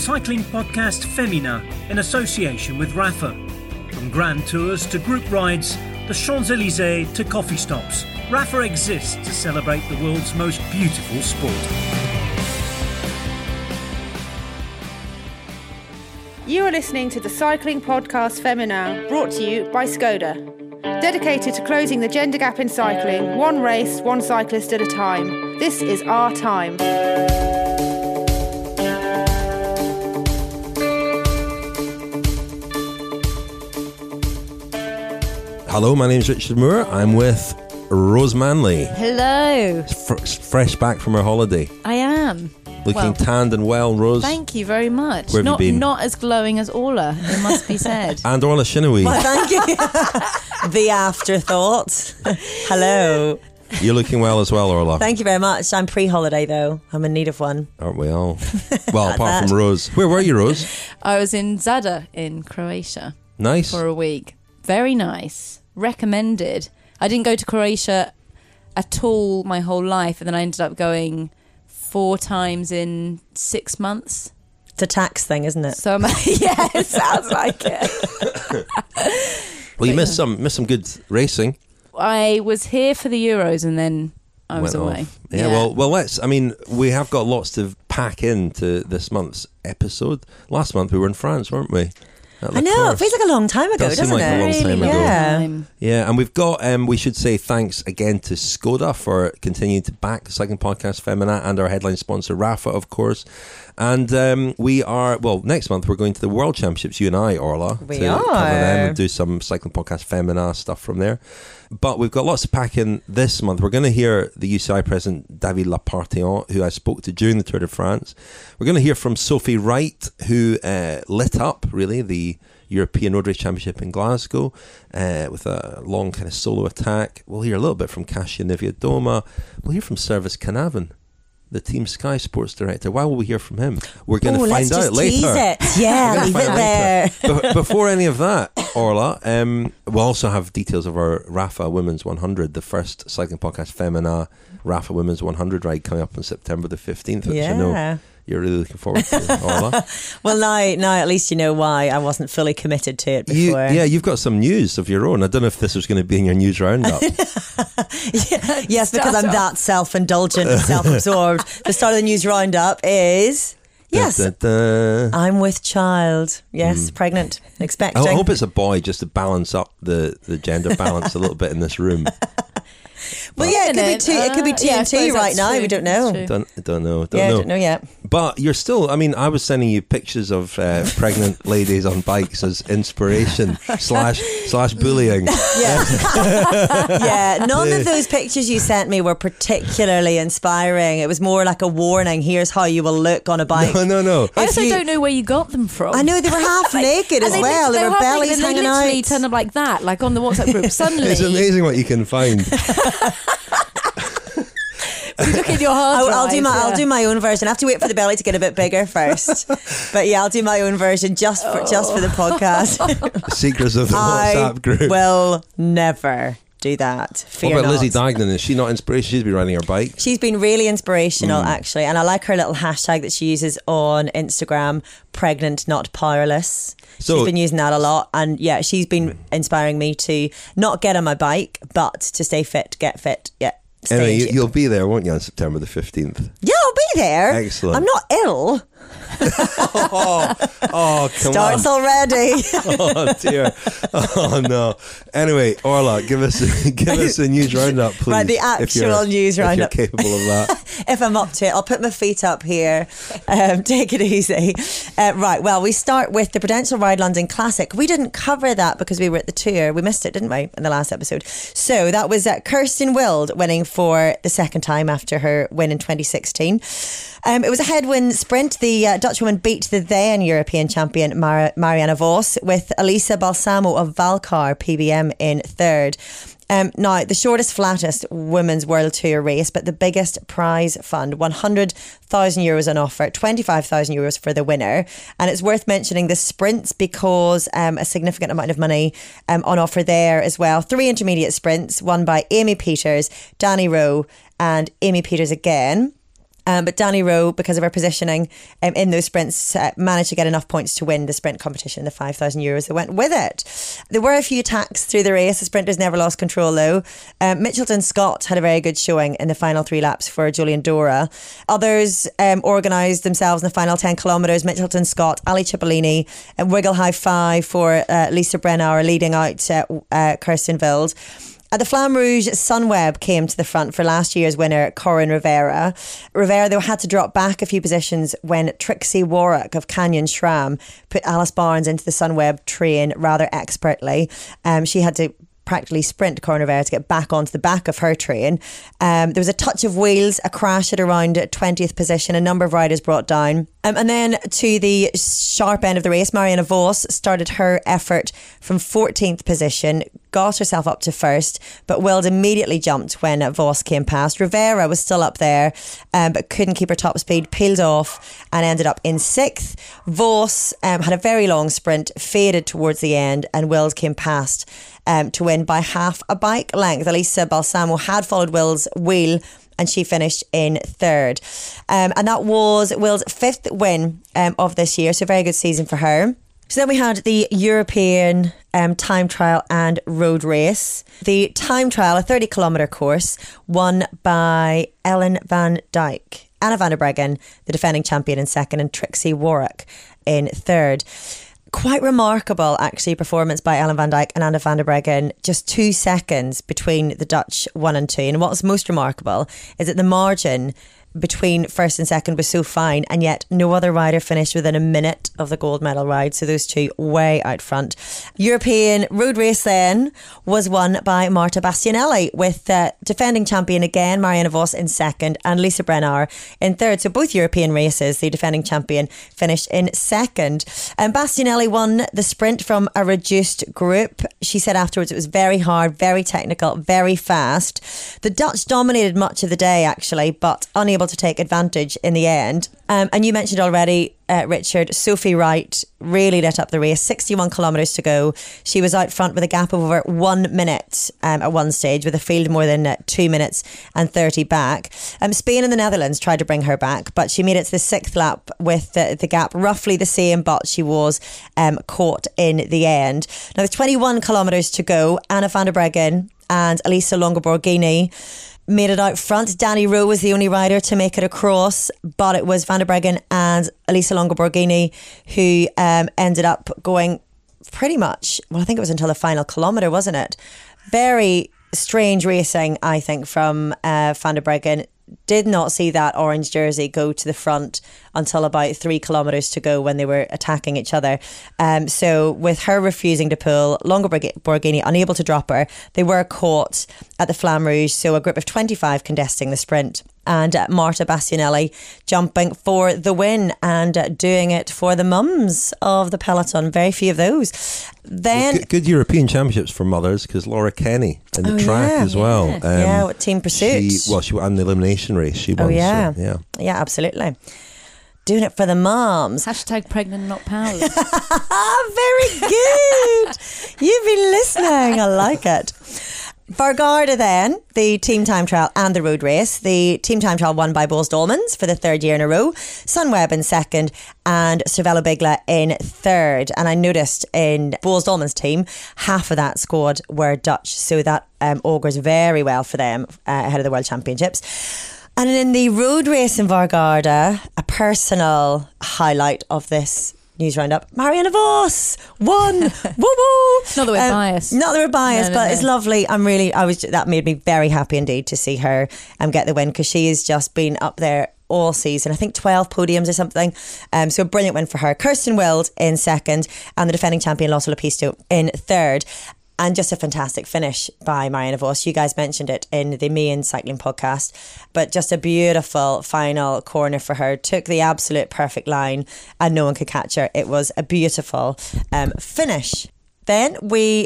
cycling podcast Femina in association with Rapha. From grand tours to group rides, the Champs-Élysées to coffee stops, Rapha exists to celebrate the world's most beautiful sport. You are listening to the cycling podcast Femina, brought to you by Skoda. Dedicated to closing the gender gap in cycling, one race, one cyclist at a time. This is our time. Hello, my name's Richard Moore. I'm with Rose Manley. Hello. Fresh back from her holiday. I am. Looking tanned and well, Rose. Thank you very much. Where have you been? Not as glowing as Orla, it must be said. And Orla Shinawee. Well, thank you. The afterthought. Hello. You're looking well as well, Orla. Thank you very much. I'm pre-holiday though. I'm in need of one. Aren't we all? Well, apart from Rose. Where were you, Rose? I was in Zadar in Croatia. Nice. For a week. Very nice. Recommended. I didn't go to Croatia at all my whole life, and then I ended up going 4 times in 6 months. It's a tax thing, isn't it? So yeah, it sounds like it. Well, you missed some good racing. I was here for the Euros and then I was Went away. off. Yeah, well, we have got lots to pack into this month's episode. Last month we were in France, weren't we? I know, it feels like a long time ago, Does seem doesn't like it? a long time ago. Yeah. Yeah, and we've got, we should say thanks again to Skoda for continuing to back the cycling podcast Femina and our headline sponsor Rapha, of course. And we are, next month we're going to the World Championships, you and I, Orla. We to are. cover them and do some cycling podcast Femina stuff from there. But we've got lots to pack in this month. We're going to hear the UCI president, David Lapartillon, who I spoke to during the Tour de France. We're going to hear from Sophie Wright, who lit up, really, the European Road Race Championship in Glasgow with a long kind of solo attack. We'll hear a little bit from Kasia Niewiadoma. We'll hear from Servis Kanavan, the Team Sky Sports Director. Why will we hear from him? We're going to find out later. Tease it. Yeah, leave it there. But before any of that, Orla, we'll also have details of our Rapha Women's 100, the first cycling podcast Femina Rapha Women's 100 ride coming up on September the 15th, which I know you're really looking forward to, Orla. Well, now at least you know why I wasn't fully committed to it before. You've got some news of your own. I don't know if this was going to be in your news roundup. Yes, because I'm that self-indulgent and self-absorbed. The start of the news roundup is... Yes, I'm with child. Yes, pregnant, expecting. I hope it's a boy, just to balance up the gender balance a little bit in this room. Well, it could be two and two right now. We don't know. Don't know. Don't know yet. But you're still, I was sending you pictures of pregnant ladies on bikes as inspiration slash bullying. Yeah, none of those pictures you sent me were particularly inspiring. It was more like a warning. Here's how you will look on a bike. No. I also don't know where you got them from. I know they were half naked as well. They were bellies hanging out. They literally turn up like that, like on the WhatsApp group. Suddenly, it's amazing what you can find. Look at your hard drive. I'll do my own version. I have to wait for the belly to get a bit bigger first. But yeah, I'll do my own version just for the podcast. The secrets of the WhatsApp group. I will never do that. Fear what about not. Lizzie Dignan? Is she not inspirational? She's been riding her bike. She's been really inspirational, actually. And I like her little hashtag that she uses on Instagram, pregnant, not powerless. So, she's been using that a lot. And yeah, she's been inspiring me to not get on my bike, but to stay fit, get fit. Yeah. Anyway, you'll be there, won't you, on September the 15th? Yeah, I'll be there. Excellent. I'm not ill. Come Starts on. already. Oh dear. Oh no. Anyway, Orla, give us a news roundup, please. Right, the actual news roundup. If you're capable of that. If I'm up to it, I'll put my feet up here. Take it easy. Right, well, we start with the Prudential Ride London Classic. We didn't cover that because we were at the tour. We missed it, didn't we, in the last episode? So that was Kirsten Wild winning for the second time after her win in 2016. It was a headwind sprint. The Dutch woman beat the then European champion Marianne Vos with Elisa Balsamo of Valcar PBM in third. Now, the shortest, flattest women's World Tour race, but the biggest prize fund, €100,000 on offer, €25,000 for the winner. And it's worth mentioning the sprints because a significant amount of money on offer there as well. 3 intermediate sprints, won by Amy Peters, Danny Rowe and Amy Peters again. But Danny Rowe, because of her positioning in those sprints, managed to get enough points to win the sprint competition, the €5,000 that went with it. There were a few attacks through the race. The sprinters never lost control though. Mitchelton Scott had a very good showing in the final 3 laps for Julian Dora. Others organised themselves in the final 10 kilometres. Mitchelton Scott, Ali Cipollini, Wiggle High Five for Lisa Brennauer leading out Kirsten Wild. At the Flamme Rouge, Sunweb came to the front for last year's winner, Corin Rivera. Rivera, though, had to drop back a few positions when Trixie Warwick of Canyon SRAM put Alice Barnes into the Sunweb train rather expertly. She had to practically sprint Corin Rivera to get back onto the back of her train. There was a touch of wheels, a crash at around 20th position, a number of riders brought down. And then to the sharp end of the race, Marianne Vos started her effort from 14th position, got herself up to first, but Wild immediately jumped when Vos came past. Rivera was still up there, but couldn't keep her top speed, peeled off and ended up in 6th. Vos had a very long sprint, faded towards the end, and Wild came past to win by half a bike length. Elisa Balsamo had followed Will's wheel and she finished in 3rd. And that was Will's 5th win of this year, so a very good season for her. So then we had the European time trial and road race. The time trial, a 30-kilometre course, won by Ellen van Dijk. Anna van der Breggen, the defending champion, in 2nd, and Trixie Warwick in 3rd. Quite remarkable, actually, performance by Ellen van Dijk and Anna van der Breggen. Just 2 seconds between the Dutch 1 and 2. And what's most remarkable is that the margin between 1st and 2nd was so fine, and yet no other rider finished within a minute of the gold medal ride. So those two way out front. European road race then was won by Marta Bastianelli, with defending champion again Marianne Vos in 2nd and Lisa Brennauer in 3rd. So both European races, the defending champion finished in 2nd. And Bastianelli won the sprint from a reduced group. She said afterwards it was very hard, very technical, very fast. The Dutch dominated much of the day actually, but unable to take advantage in the end. And you mentioned already, Richard, Sophie Wright really lit up the race. 61 kilometres to go. She was out front with a gap of over 1 minute at one stage, with a field more than 2 minutes and 30 back. Spain and the Netherlands tried to bring her back, but she made it to the 6th lap with the gap roughly the same, but she was caught in the end. Now, with 21 kilometres to go, Anna van der Breggen and Elisa Longo-Borghini made it out front. Danny Rowe was the only rider to make it across, but it was Van der Breggen and Elisa Longo-Borghini who ended up going pretty much, well, I think it was until the final kilometre, wasn't it? Very strange racing, I think, from Van der Breggen. Did not see that orange jersey go to the front until about 3 kilometres to go when they were attacking each other. So with her refusing to pull, Longo-Borghini unable to drop her, they were caught at the Flamme Rouge. So a group of 25 contesting the sprint. And Marta Bastianelli jumping for the win and doing it for the mums of the peloton. Very few of those. Then good European championships for mothers, because Laura Kenny in the track as well. With Team Pursuit. She won the elimination race. She won. Yeah, absolutely. Doing it for the moms. # pregnant, not powerless. Very good. You've been listening. I like it. For Garda then, the team time trial and the road race. The team time trial won by Boels Dolmans for the 3rd year in a row, Sunweb in 2nd and Cervelo Bigla in 3rd. And I noticed in Boels Dolmans' team, half of that squad were Dutch, so that augurs very well for them ahead of the World Championships. And in the road race in Vargarda, a personal highlight of this news roundup, Marianne Vos won. Woo woo. Not that we're biased. Not that we're biased, No. It's lovely. That made me very happy indeed to see her get the win, because she has just been up there all season. I think 12 podiums or something. So a brilliant win for her. Kirsten Wild in 2nd and the defending champion Lotte Lepisto in 3rd. And just a fantastic finish by Marianne Vos. You guys mentioned it in the Me and Cycling podcast, but just a beautiful final corner for her. Took the absolute perfect line and no one could catch her. It was a beautiful finish. Then we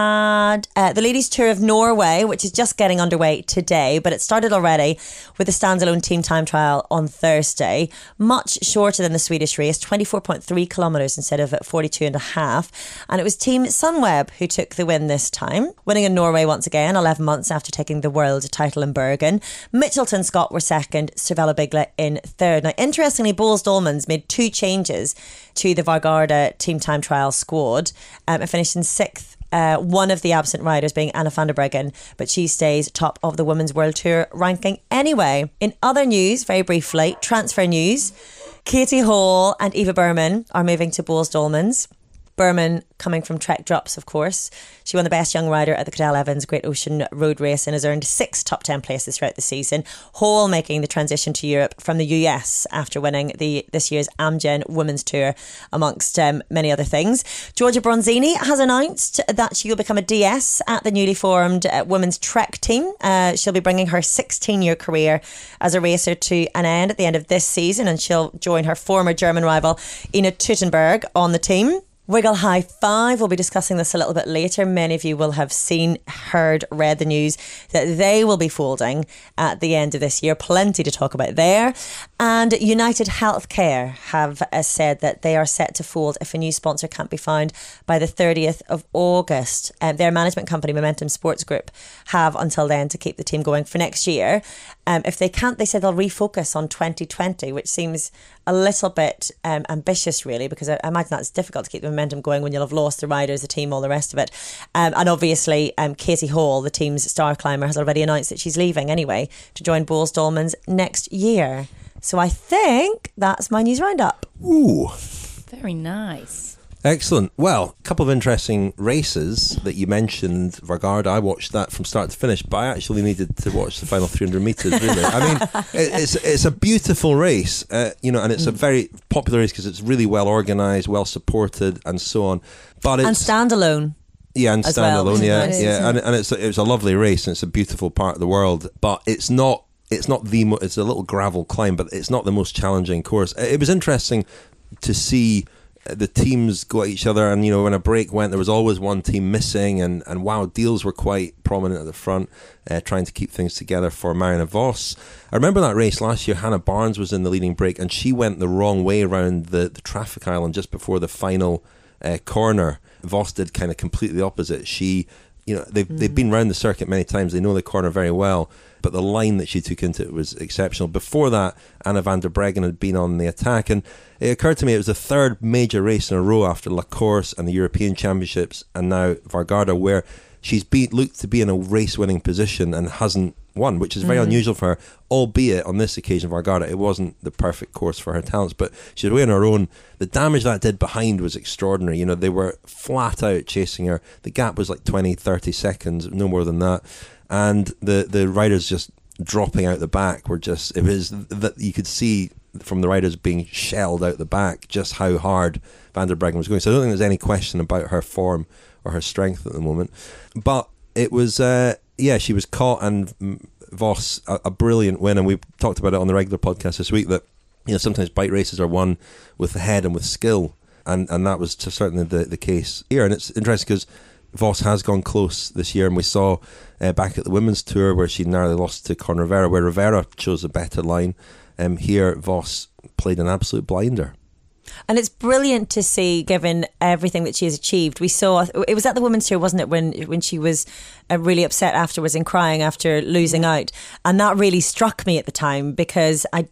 had the Ladies Tour of Norway, which is just getting underway today, but it started already with a standalone team time trial on Thursday. Much shorter than the Swedish race, 24.3 kilometres instead of 42.5. And it was Team Sunweb who took the win this time, winning in Norway once again, 11 months after taking the world title in Bergen. Mitchelton Scott were second, Cervelo Bigla in third. Now, interestingly, Boels Dolmans made 2 changes to the Vargarda team time trial squad and finished in 6th. One of the absent riders being Anna van der Breggen, but she stays top of the Women's World Tour ranking anyway. In other news, very briefly, transfer news, Katie Hall and Eva Berman are moving to Boels Dolmans. Berman coming from Trek Drops, of course. She won the Best Young Rider at the Cadel Evans Great Ocean Road Race and has earned 6 top 10 places throughout the season. Hall making the transition to Europe from the US after winning this year's Amgen Women's Tour, amongst many other things. Georgia Bronzini has announced that she will become a DS at the newly formed Women's Trek team. She'll be bringing her 16-year career as a racer to an end at the end of this season, and she'll join her former German rival Ina Teutenberg on the team. Wiggle High Five, we'll be discussing this a little bit later. Many of you will have seen, heard, read the news that they will be folding at the end of this year. Plenty to talk about there. And United Healthcare have said that they are set to fold if a new sponsor can't be found by the 30th of August. Their management company, Momentum Sports Group, have until then to keep the team going for next year. If they can't, they said they'll refocus on 2020, which seems a little bit ambitious, really, because I imagine that's difficult to keep the momentum going when you'll have lost the riders, the team, all the rest of it. And obviously, Katie Hall, the team's star climber, has already announced that she's leaving anyway to join Boels Dolmans next year. So I think that's my news roundup. Ooh. Very nice. Excellent. Well, a couple of interesting races that you mentioned. Vargarda, I watched that from start to finish, but I actually needed to watch the final 300 metres, really. I mean, it's a beautiful race, and it's a very popular race because it's really well organised, well supported, and so on. But it's standalone. Yeah, and standalone, well. yeah. And it's a lovely race, and it's a beautiful part of the world, but it's not it's a little gravel climb, but it's not the most challenging course. It was interesting to see the teams go at each other, and when a break went, there was always one team missing, and wow, Deals were quite prominent at the front, trying to keep things together for Marianne Vos. I remember that race last year. Hannah Barnes was in the leading break, and she went the wrong way around the traffic island just before the final corner. Vos did kind of completely the opposite. She, they've been round the circuit many times. They know the corner very well, but the line that she took into it was exceptional. Before that, Anna van der Breggen had been on the attack, and it occurred to me it was the third major race in a row after La Course and the European Championships, and now Vargarda, where she's looked to be in a race-winning position and hasn't won, which is very unusual for her, albeit on this occasion, Vargarda, it wasn't the perfect course for her talents, but she was away on her own. The damage that did behind was extraordinary. They were flat out chasing her. The gap was like 20-30 seconds, no more than that, and the riders just dropping out the back were just, it was that you could see from the riders being shelled out the back just how hard van der Breggen was going. So I don't think there's any question about her form or her strength at the moment, but it was she was caught, and Vos, a brilliant win, and we talked about it on the regular podcast this week, that sometimes bike races are won with the head and with skill, and that was certainly the case here. And it's interesting because Vos has gone close this year, and we saw back at the Women's Tour where she narrowly lost to Con Rivera, where Rivera chose a better line. Here Vos played an absolute blinder. And it's brilliant to see, given everything that she has achieved. We saw, it was at the Women's Tour, wasn't it, when she was really upset afterwards and crying after losing out. And that really struck me at the time, because I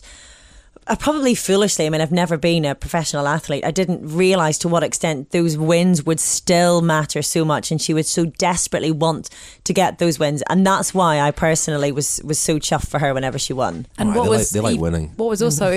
probably foolishly, I've never been a professional athlete. I didn't realise to what extent those wins would still matter so much, and she would so desperately want to get those wins. And that's why I personally was so chuffed for her whenever she won. And they like winning. What was also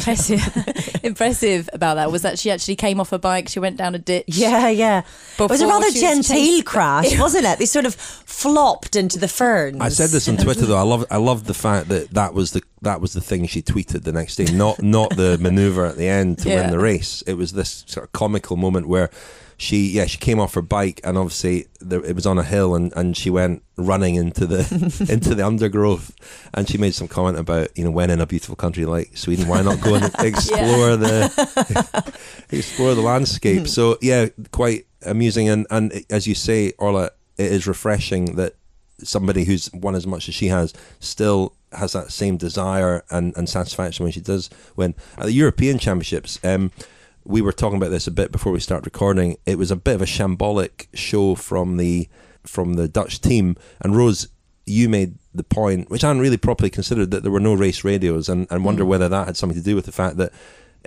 impressive about that was that she actually came off a bike. She went down a ditch. Yeah. It was a rather genteel crash, wasn't it? They sort of flopped into the ferns. I said this on Twitter though. I loved the fact that was the thing she tweeted the next day. Not the manoeuvre at the end to win the race. It was this sort of comical moment where she came off her bike, and obviously it was on a hill, and she went running into the undergrowth, and she made some comment about when in a beautiful country like Sweden, why not go and explore the landscape. So quite amusing, and as you say, Orla, it is refreshing that somebody who's won as much as she has still has that same desire and satisfaction when she does win. At the European Championships, we were talking about this a bit before we start recording. It was a bit of a shambolic show from the Dutch team, and Rose, you made the point, which I hadn't really properly considered, that there were no race radios, and wonder whether that had something to do with the fact that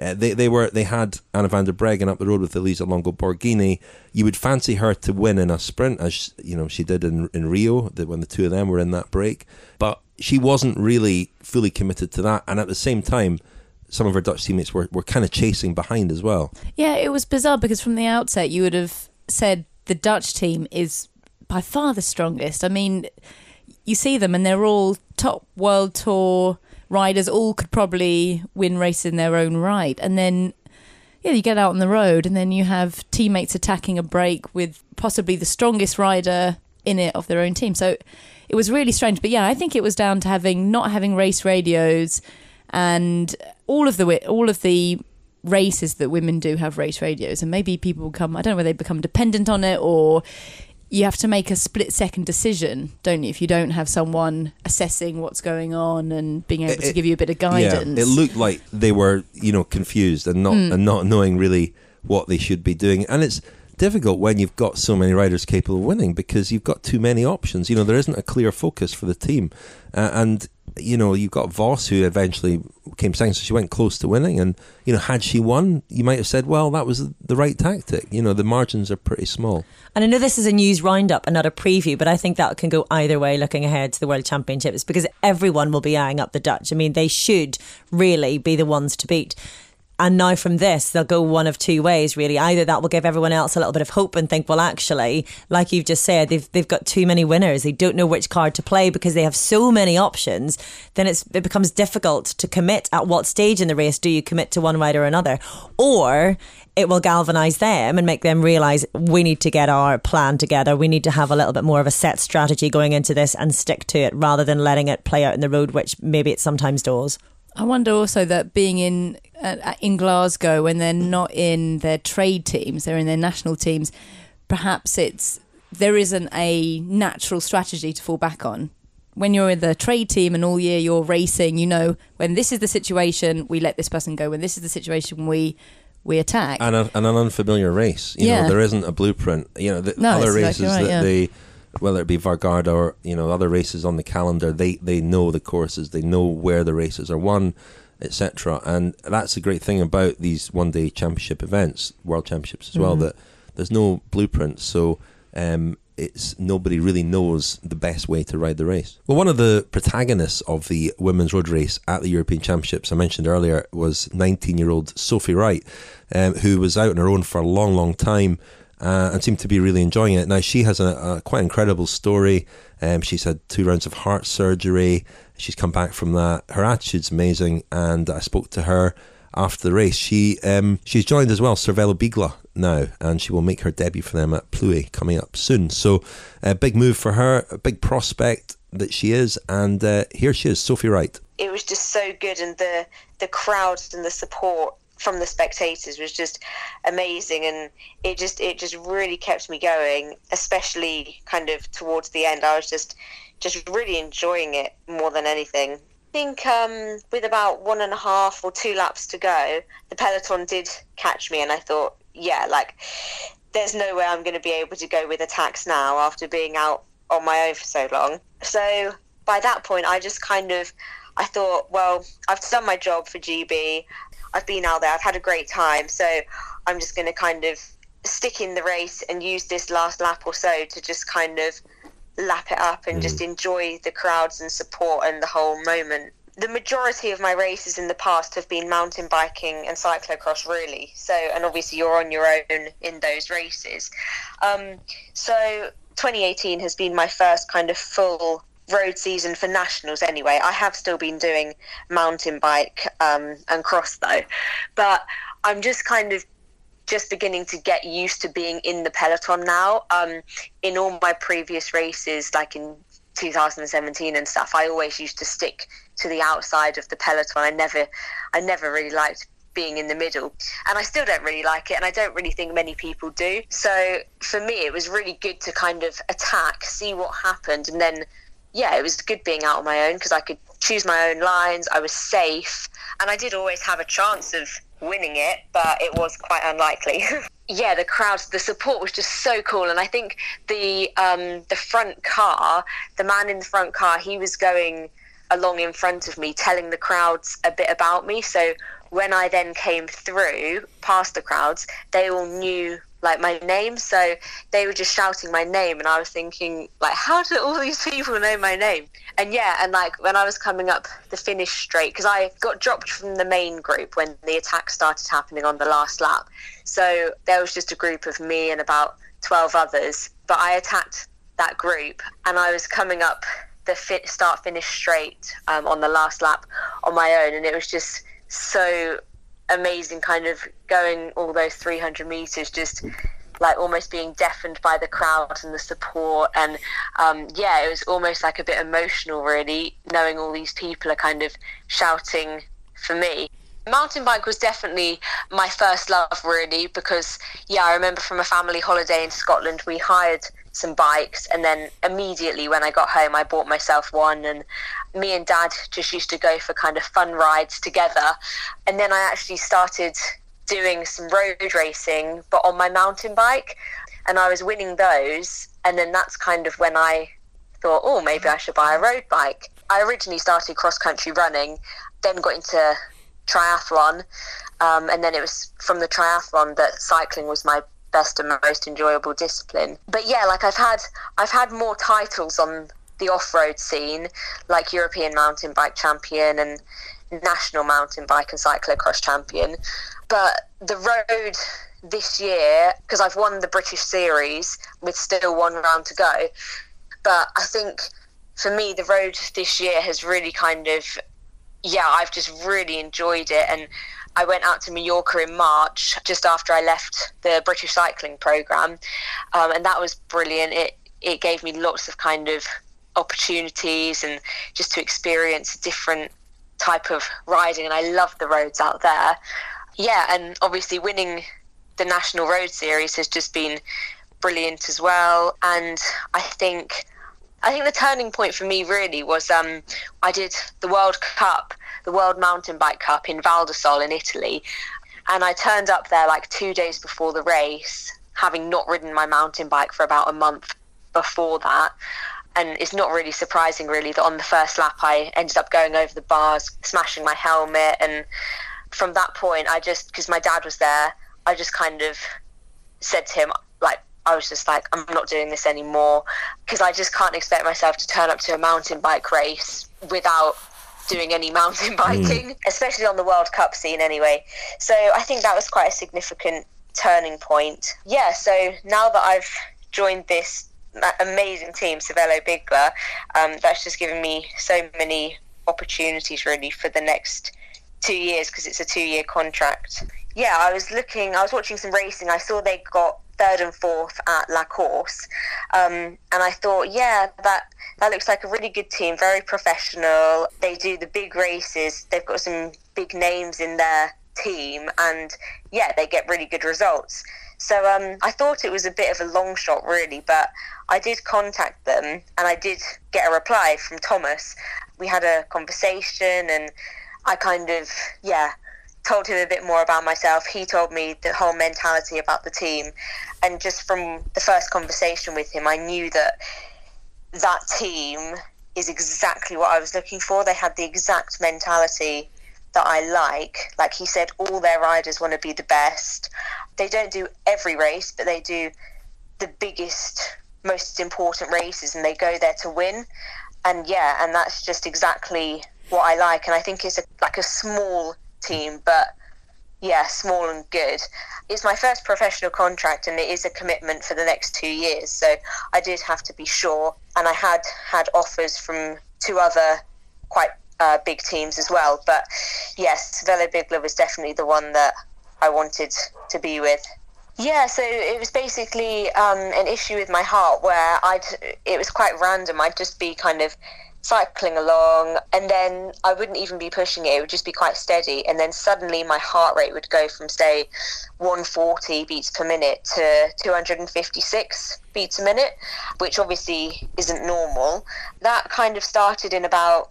they had Anna van der Breggen up the road with Elisa Longo Borghini. You would fancy her to win in a sprint, as you know she did in Rio, when the two of them were in that break, but she wasn't really fully committed to that, and at the same time some of her Dutch teammates were kind of chasing behind as well. Yeah, it was bizarre because from the outset you would have said the Dutch team is by far the strongest. I mean, you see them and they're all top world tour riders, all could probably win races in their own right. And then, yeah, you get out on the road and then you have teammates attacking a break with possibly the strongest rider in it of their own team. So it was really strange. But yeah, I think it was down to not having race radios, and all of the races that women do have race radios, and maybe people become, I don't know whether they become dependent on it, or you have to make a split-second decision, don't you, if you don't have someone assessing what's going on and being able to give you a bit of guidance. Yeah, it looked like they were, confused and not knowing really what they should be doing. And it's difficult when you've got so many riders capable of winning, because you've got too many options. There isn't a clear focus for the team. And you've got Vos, who eventually came second, so she went close to winning. And, had she won, you might have said, well, that was the right tactic. The margins are pretty small. And I know this is a news roundup and not a preview, but I think that can go either way looking ahead to the World Championships, because everyone will be eyeing up the Dutch. I mean, they should really be the ones to beat. And now from this, they'll go one of two ways, really. Either that will give everyone else a little bit of hope and think, well, actually, like you've just said, they've got too many winners. They don't know which card to play because they have so many options. Then it becomes difficult to commit at what stage in the race do you commit to one rider or another. Or it will galvanise them and make them realise we need to get our plan together. We need to have a little bit more of a set strategy going into this and stick to it, rather than letting it play out in the road, which maybe it sometimes does. I wonder also that being in Glasgow, when they're not in their trade teams, they're in their national teams, perhaps there isn't a natural strategy to fall back on. When you're in the trade team and all year you're racing, when this is the situation, we let this person go. When this is the situation, we attack. And an unfamiliar race. There isn't a blueprint. Other races exactly right, they, whether it be Vargarda or other races on the calendar, they know the courses, they know where the races are won, etc. And that's the great thing about these one-day championship events, World Championships as well, that there's no blueprint. So it's nobody really knows the best way to ride the race. Well, one of the protagonists of the women's road race at the European Championships I mentioned earlier was 19-year-old Sophie Wright, who was out on her own for a long, long time. And seemed to be really enjoying it. Now, she has a quite incredible story. She's had 2 rounds of heart surgery. She's come back from that. Her attitude's amazing, and I spoke to her after the race. She's joined as well Cervelo Bigla now, and she will make her debut for them at Plouay coming up soon. So a big move for her, a big prospect that she is, and here she is, Sophie Wright. It was just so good, and the crowds and the support from the spectators was just amazing, and it just really kept me going, especially kind of towards the end. I was just really enjoying it more than anything. I think with about 1.5 or 2 laps to go, the peloton did catch me, and I thought, there's no way I'm going to be able to go with attacks now after being out on my own for so long. So by that point, I thought, well, I've done my job for GB. I've been out there, I've had a great time, so I'm just going to kind of stick in the race and use this last lap or so to just kind of lap it up and just enjoy the crowds and support and the whole moment. The majority of my races in the past have been mountain biking and cyclocross, really. So, and obviously you're on your own in those races. So 2018 has been my first kind of full road season for nationals anyway. I have still been doing mountain bike and cross though, but I'm just kind of beginning to get used to being in the peloton now. In all my previous races, like in 2017 and stuff, I always used to stick to the outside of the peloton. I never really liked being in the middle. And I still don't really like it, and I don't really think many people do. So for me, it was really good to kind of attack, see what happened, and then, yeah, it was good being out on my own because I could choose my own lines, I was safe, and I did always have a chance of winning it, but it was quite unlikely. Yeah, the crowds, the support was just so cool. And I think the front car, the man in the front car, he was going along in front of me telling the crowds a bit about me. So when I then came through past the crowds, they all knew like my name, so they were just shouting my name, and I was thinking, like, how do all these people know my name? And yeah, and like when I was coming up the finish straight, because I got dropped from the main group when the attack started happening on the last lap, so there was just a group of me and about 12 others, but I attacked that group, and I was coming up the start finish straight on the last lap on my own, and it was just so amazing, kind of going all those 300 meters, just like almost being deafened by the crowd and the support. And yeah, it was almost like a bit emotional, really, knowing all these people are kind of shouting for me. Mountain bike was definitely my first love, really, because yeah, I remember from a family holiday in Scotland, we hired some bikes, and then immediately when I got home, I bought myself one, and me and Dad just used to go for kind of fun rides together. And then I actually started doing some road racing, but on my mountain bike, and I was winning those. And then that's kind of when I thought, oh, maybe I should buy a road bike. I originally started cross-country running, then got into triathlon, and then it was from the triathlon that cycling was my best and most enjoyable discipline. But yeah, like I've had more titles on the off-road scene, like European mountain bike champion and national mountain bike and cyclocross champion. But the road this year, because I've won the British Series with still one round to go, but I think for me the road this year has really kind of, yeah, I've just really enjoyed it. And I went out to Mallorca in March, just after I left the British cycling programme, and that was brilliant. It gave me lots of kind of opportunities and just to experience a different type of riding, and I love the roads out there. Yeah, and obviously winning the National Road Series has just been brilliant as well. And I think the turning point for me really was I did the World Cup, the World Mountain Bike Cup in Val di Sole in Italy, and I turned up there like 2 days before the race, having not ridden my mountain bike for about a month before that. And it's not really surprising really that on the first lap I ended up going over the bars, smashing my helmet. And from that point, I just, because my dad was there, I just kind of said to him, like, I was just like, I'm not doing this anymore, because I just can't expect myself to turn up to a mountain bike race without doing any mountain biking, especially on the World Cup scene anyway. So I think that was quite a significant turning point. Yeah, so now that I've joined this amazing team, Cervelo Bigla, that's just given me so many opportunities really for the next 2 years, because it's a 2-year contract. Yeah, I was watching some racing. I saw they got 3rd and 4th at La Course, and I thought, yeah, that looks like a really good team, very professional. They do the big races, they've got some big names in their team, and yeah, they get really good results. So I thought it was a bit of a long shot really, but I did contact them, and I did get a reply from Thomas. We had a conversation, and I kind of, yeah, told him a bit more about myself. He told me the whole mentality about the team, and just from the first conversation with him, I knew that team is exactly what I was looking for. They had the exact mentality that I like he said, all their riders want to be the best. They don't do every race, but they do the biggest, most important races, and they go there to win. And yeah, and that's just exactly what I like. And I think it's like a small team, but yeah, small and good. It's my first professional contract, and it is a commitment for the next 2 years, so I did have to be sure. And I had offers from 2 other quite big teams as well, but yes, Cervelo Bigla was definitely the one that I wanted to be with. Yeah, so it was basically an issue with my heart where it was quite random. I'd just be kind of cycling along, and then I wouldn't even be pushing it. It would just be quite steady. And then suddenly my heart rate would go from, say, 140 beats per minute to 256 beats a minute, which obviously isn't normal. That kind of started in about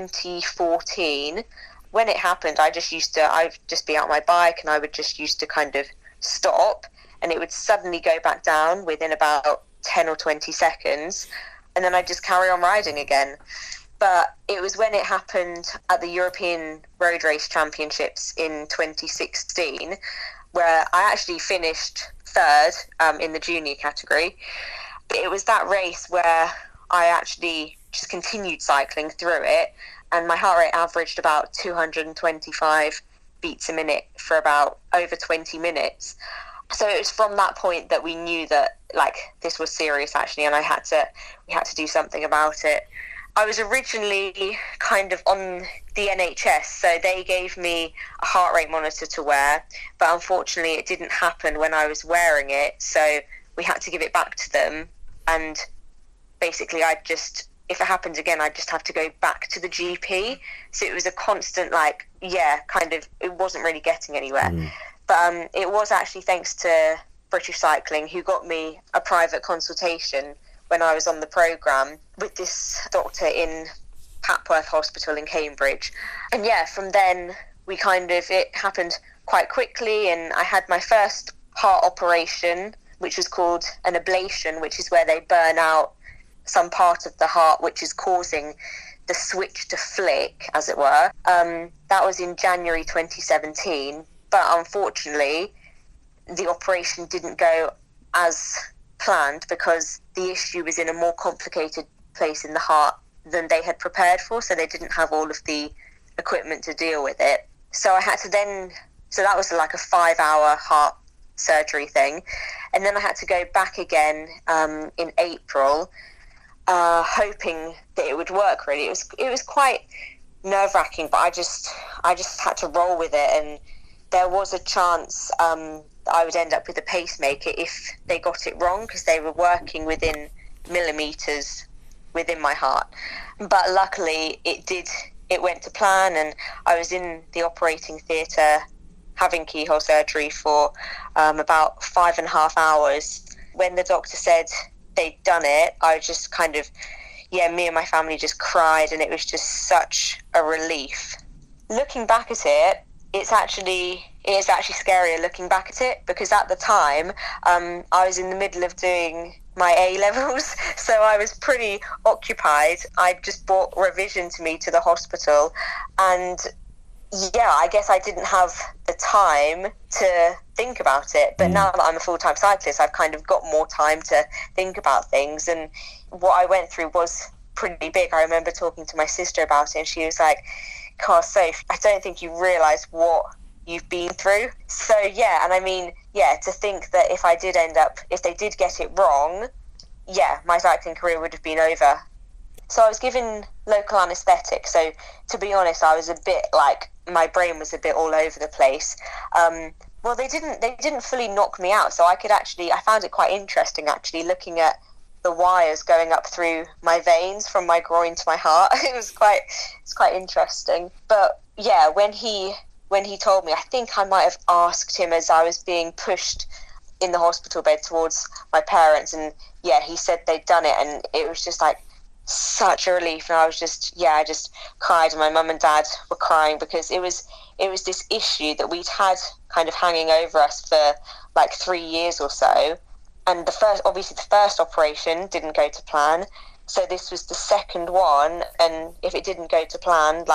2014. When it happened, I'd just be out on my bike, and I would just used to kind of stop, and it would suddenly go back down within about 10 or 20 seconds. And then I'd just carry on riding again. But it was when it happened at the European Road Race Championships in 2016, where I actually finished third in the junior category. It was that race where I actually just continued cycling through it, and my heart rate averaged about 225 beats a minute for about over 20 minutes. So it was from that point that we knew that, like, this was serious actually, and we had to do something about it. I was originally kind of on the NHS, so they gave me a heart rate monitor to wear, but unfortunately it didn't happen when I was wearing it, so we had to give it back to them. And basically if it happened again, I'd just have to go back to the GP. So it was a constant, it wasn't really getting anywhere. But it was actually thanks to British Cycling, who got me a private consultation when I was on the programme with this doctor in Papworth Hospital in Cambridge. And from then it happened quite quickly, and I had my first heart operation, which was called an ablation, which is where they burn out some part of the heart which is causing the switch to flick, as it were. That was in January 2017. But unfortunately, the operation didn't go as planned because the issue was in a more complicated place in the heart than they had prepared for, so they didn't have all of the equipment to deal with it. So I had to so that was like a 5-hour heart surgery thing. And then I had to go back again in April, hoping that it would work, really. It was quite nerve-wracking, but I just had to roll with it, and there was a chance that I would end up with a pacemaker if they got it wrong, because they were working within millimetres within my heart. But luckily it went to plan, and I was in the operating theatre having keyhole surgery for about 5.5 hours. When the doctor said they'd done it, I just kind of, me and my family just cried, and it was just such a relief. Looking back at it, it is actually scarier looking back at it, because at the time I was in the middle of doing my A-levels, so I was pretty occupied. I just brought revision to me to the hospital, and I guess I didn't have the time to think about it. But now that I'm a full-time cyclist, I've kind of got more time to think about things, and what I went through was pretty big. I remember talking to my sister about it, and she was like, "God, Soph, I don't think you realise what you've been through." So and I mean, to think that if they did get it wrong, my cycling career would have been over. So I was given local anaesthetic. So to be honest, I was a bit like, my brain was a bit all over the place. Well, they didn't fully knock me out. So I found it quite interesting actually, looking at the wires going up through my veins from my groin to my heart. It's quite interesting. But when he told me, I think I might have asked him as I was being pushed in the hospital bed towards my parents, and he said they'd done it, and it was just like such a relief. And I was just I just cried, and my mum and dad were crying, because it was this issue that we'd had kind of hanging over us for like 3 years or so. And the first operation didn't go to plan, so this was the second one, and if it didn't go to plan,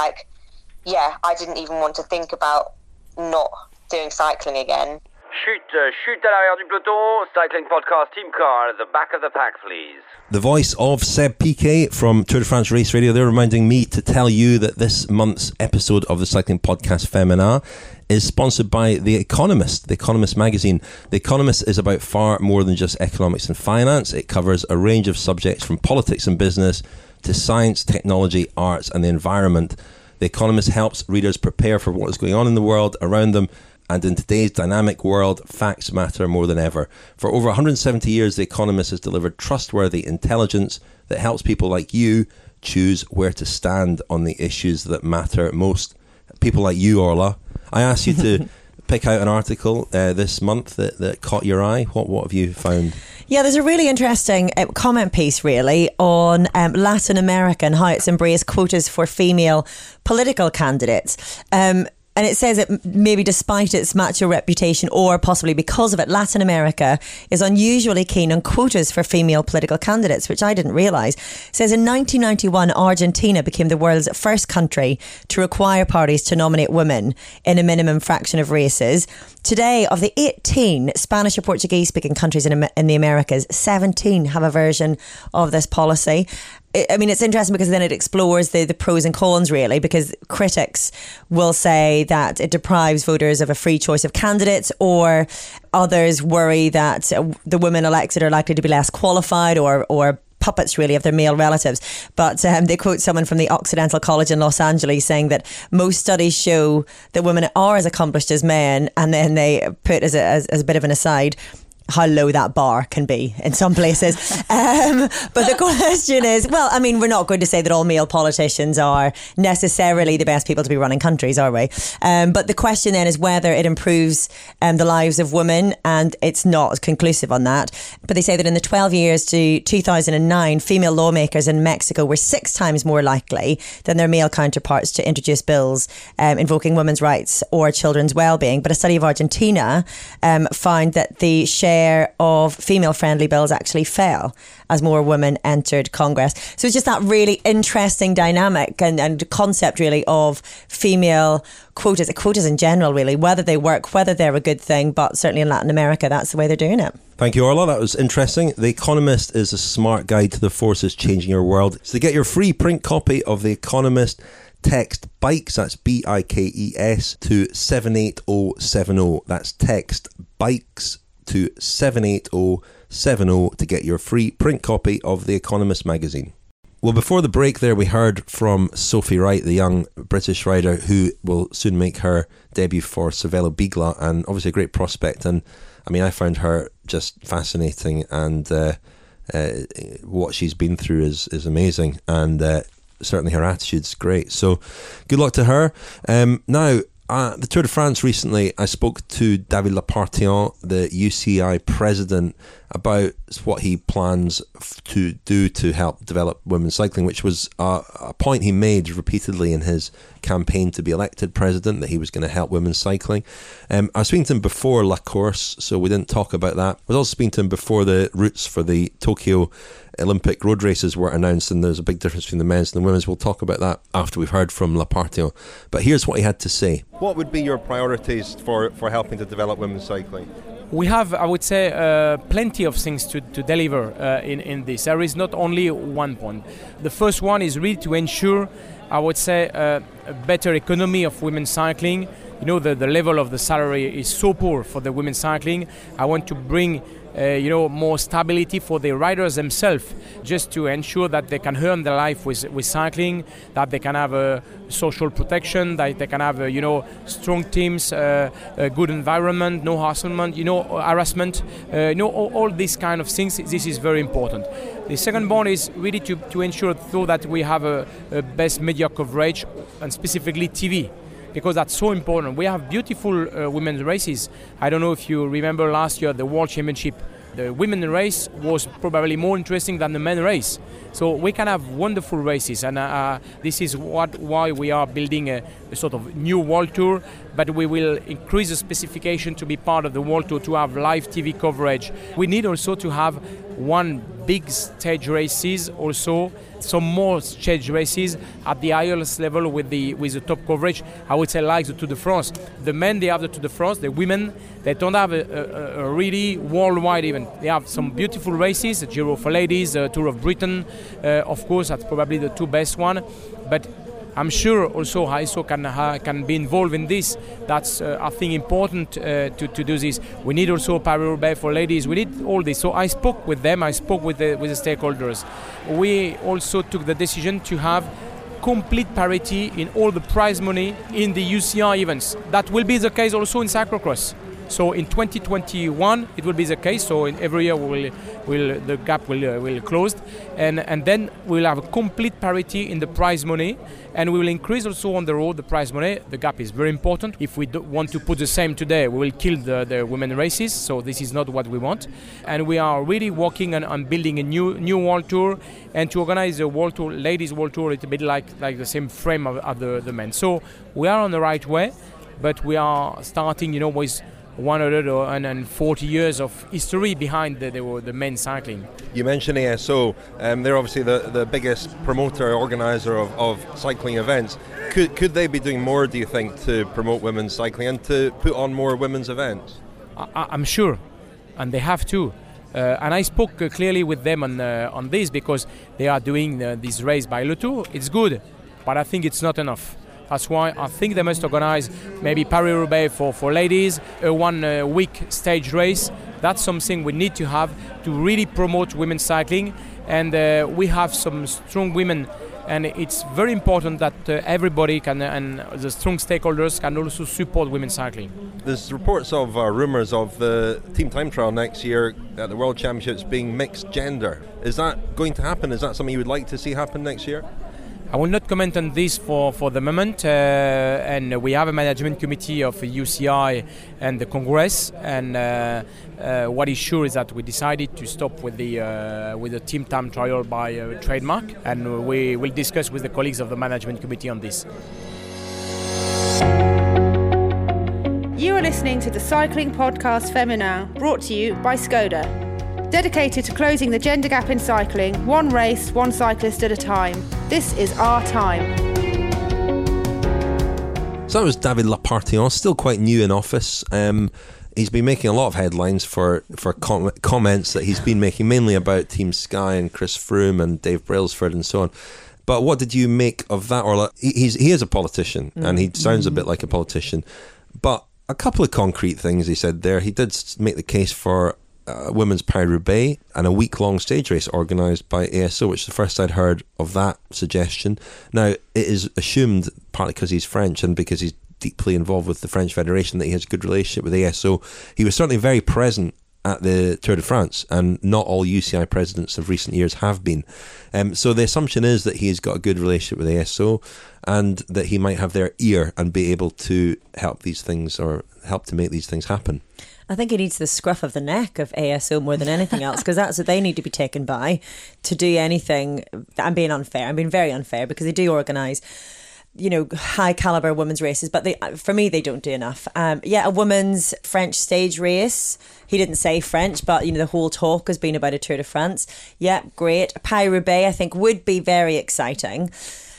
I didn't even want to think about not doing cycling again. Chute à l'arrière du peloton, Cycling Podcast Team Car at the back of the pack, please. The voice of Seb Piquet from Tour de France Race Radio. They're reminding me to tell you that this month's episode of the Cycling Podcast Femina is sponsored by The Economist magazine. The Economist is about far more than just economics and finance. It covers a range of subjects from politics and business to science, technology, arts and the environment. The Economist helps readers prepare for what is going on in the world around them, and in today's dynamic world, facts matter more than ever. For over 170 years, The Economist has delivered trustworthy intelligence that helps people like you choose where to stand on the issues that matter most. People like you, Orla, I asked you to pick out an article this month that caught your eye. What have you found? Yeah, there's a really interesting comment piece, really, on Latin America and how it's embraced quotas for female political candidates. And it says that maybe despite its macho reputation, or possibly because of it, Latin America is unusually keen on quotas for female political candidates, which I didn't realise. It says in 1991, Argentina became the world's first country to require parties to nominate women in a minimum fraction of races. Today, of the 18 Spanish or Portuguese-speaking countries in the Americas, 17 have a version of this policy. I mean, it's interesting because then it explores the pros and cons, really, because critics will say that it deprives voters of a free choice of candidates, or others worry that the women elected are likely to be less qualified or puppets, really, of their male relatives. But they quote someone from the Occidental College in Los Angeles saying that most studies show that women are as accomplished as men, and then they put as a bit of an aside how low that bar can be in some places. But the question is, well, I mean, we're not going to say that all male politicians are necessarily the best people to be running countries, are we? But the question then is whether it improves the lives of women, and it's not conclusive on that. But they say that in the 12 years to 2009, female lawmakers in Mexico were 6 times more likely than their male counterparts to introduce bills invoking women's rights or children's well-being. But a study of Argentina found that the share of female-friendly bills actually fell as more women entered Congress. So it's just that really interesting dynamic and concept, really, of female quotas in general, really, whether they work, whether they're a good thing, but certainly in Latin America, that's the way they're doing it. Thank you, Orla. That was interesting. The Economist is a smart guide to the forces changing your world. So to get your free print copy of The Economist, text BIKES, that's BIKES, to 78070. That's text BIKES to 78070 to get your free print copy of The Economist magazine. Well, before the break there, we heard from Sophie Wright, the young British writer who will soon make her debut for Cervello Bigla, and obviously a great prospect. And I mean, I found her just fascinating, and what she's been through is amazing, and certainly her attitude's great. So good luck to her. Now, the Tour de France recently, I spoke to David Lappartient, the UCI president, about what he plans to do to help develop women's cycling, which was a point he made repeatedly in his campaign to be elected president, that he was going to help women's cycling. I was speaking to him before La Course, so we didn't talk about that. I was also speaking to him before the routes for the Tokyo Olympic road races were announced, and there's a big difference between the men's and the women's. We'll talk about that after we've heard from Lappartient. But here's what he had to say. What would be your priorities for helping to develop women's cycling? We have, I would say, plenty of things to deliver in this. There is not only one point. The first one is really to ensure, I would say, a better economy of women's cycling. You know, the level of the salary is so poor for the women's cycling. I want to bring more stability for the riders themselves, just to ensure that they can earn their life with cycling, that they can have a social protection, that they can have strong teams, a good environment, no harassment, harassment, all these kind of things. This is very important. The second point is really to ensure so that we have a best media coverage, and specifically TV, because that's so important. We have beautiful women's races. I don't know if you remember last year, the World Championship. The women's race was probably more interesting than the men's race. So we can have wonderful races, and this is why we are building a sort of new World Tour, but we will increase the specification to be part of the World Tour, to have live TV coverage. We need also to have one big stage races, also some more stage races at the highest level with the top coverage. I would say like the Tour de France. The men, they have the Tour de France. The women, they don't have a really worldwide event. They have some beautiful races, the Giro for ladies, the Tour of Britain. Of course, that's probably the two best one. But I'm sure also ISO can be involved in this. That's, I think, important to do this. We need also Paris-Roubaix for ladies. We need all this. So I spoke with them. I spoke with the stakeholders. We also took the decision to have complete parity in all the prize money in the UCI events. That will be the case also in cyclocross. So in 2021 it will be the case. So in every year the gap will close, and then we'll have a complete parity in the prize money, and we will increase also on the road the prize money. The gap is very important. If we want to put the same today, we will kill the women races. So this is not what we want, and we are really working on building a new world tour, and to organize a world tour, ladies world tour, it's a bit like the same frame of the men. So we are on the right way, but we are starting, with 140 years of history behind the men's cycling. You mentioned ASO. They're obviously the biggest promoter, organizer of cycling events. Could they be doing more, do you think, to promote women's cycling and to put on more women's events? I'm sure, and they have to. And I spoke clearly with them on this, because they are doing this race by Le Tour. It's good, but I think it's not enough. That's why I think they must organize maybe Paris-Roubaix for ladies, a 1 week stage race. That's something we need to have to really promote women's cycling. And we have some strong women, and it's very important that everybody can, and the strong stakeholders can also support women's cycling. There's reports of rumours of the team time trial next year at the World Championships being mixed gender. Is that going to happen? Is that something you would like to see happen next year? I will not comment on this for the moment, and we have a management committee of UCI and the Congress, and what is sure is that we decided to stop with the team time trial by trademark, and we will discuss with the colleagues of the management committee on this. You are listening to the cycling podcast Femina, brought to you by Skoda. Dedicated to closing the gender gap in cycling, one race, one cyclist at a time. This is our time. So that was David Lapartillon, still quite new in office. He's been making a lot of headlines for comments that he's been making, mainly about Team Sky and Chris Froome and Dave Brailsford and so on. But what did you make of that? Or he is a politician, and he sounds a bit like a politician. But a couple of concrete things he said there. He did make the case for women's Paris-Roubaix and a week-long stage race organised by ASO, which is the first I'd heard of that suggestion. Now, it is assumed, partly because he's French and because he's deeply involved with the French Federation, that he has a good relationship with ASO. He was certainly very present at the Tour de France, and not all UCI presidents of recent years have been. So the assumption is that he's got a good relationship with ASO, and that he might have their ear and be able to help these things, or help to make these things happen. I think he needs the scruff of the neck of ASO more than anything else, because that's what they need to be taken by to do anything. I'm being unfair. I'm being very unfair, because they do organise, high caliber women's races, but for me, they don't do enough. A women's French stage race. He didn't say French, but the whole talk has been about a Tour de France. Yeah, great. Paris-Roubaix, I think, would be very exciting.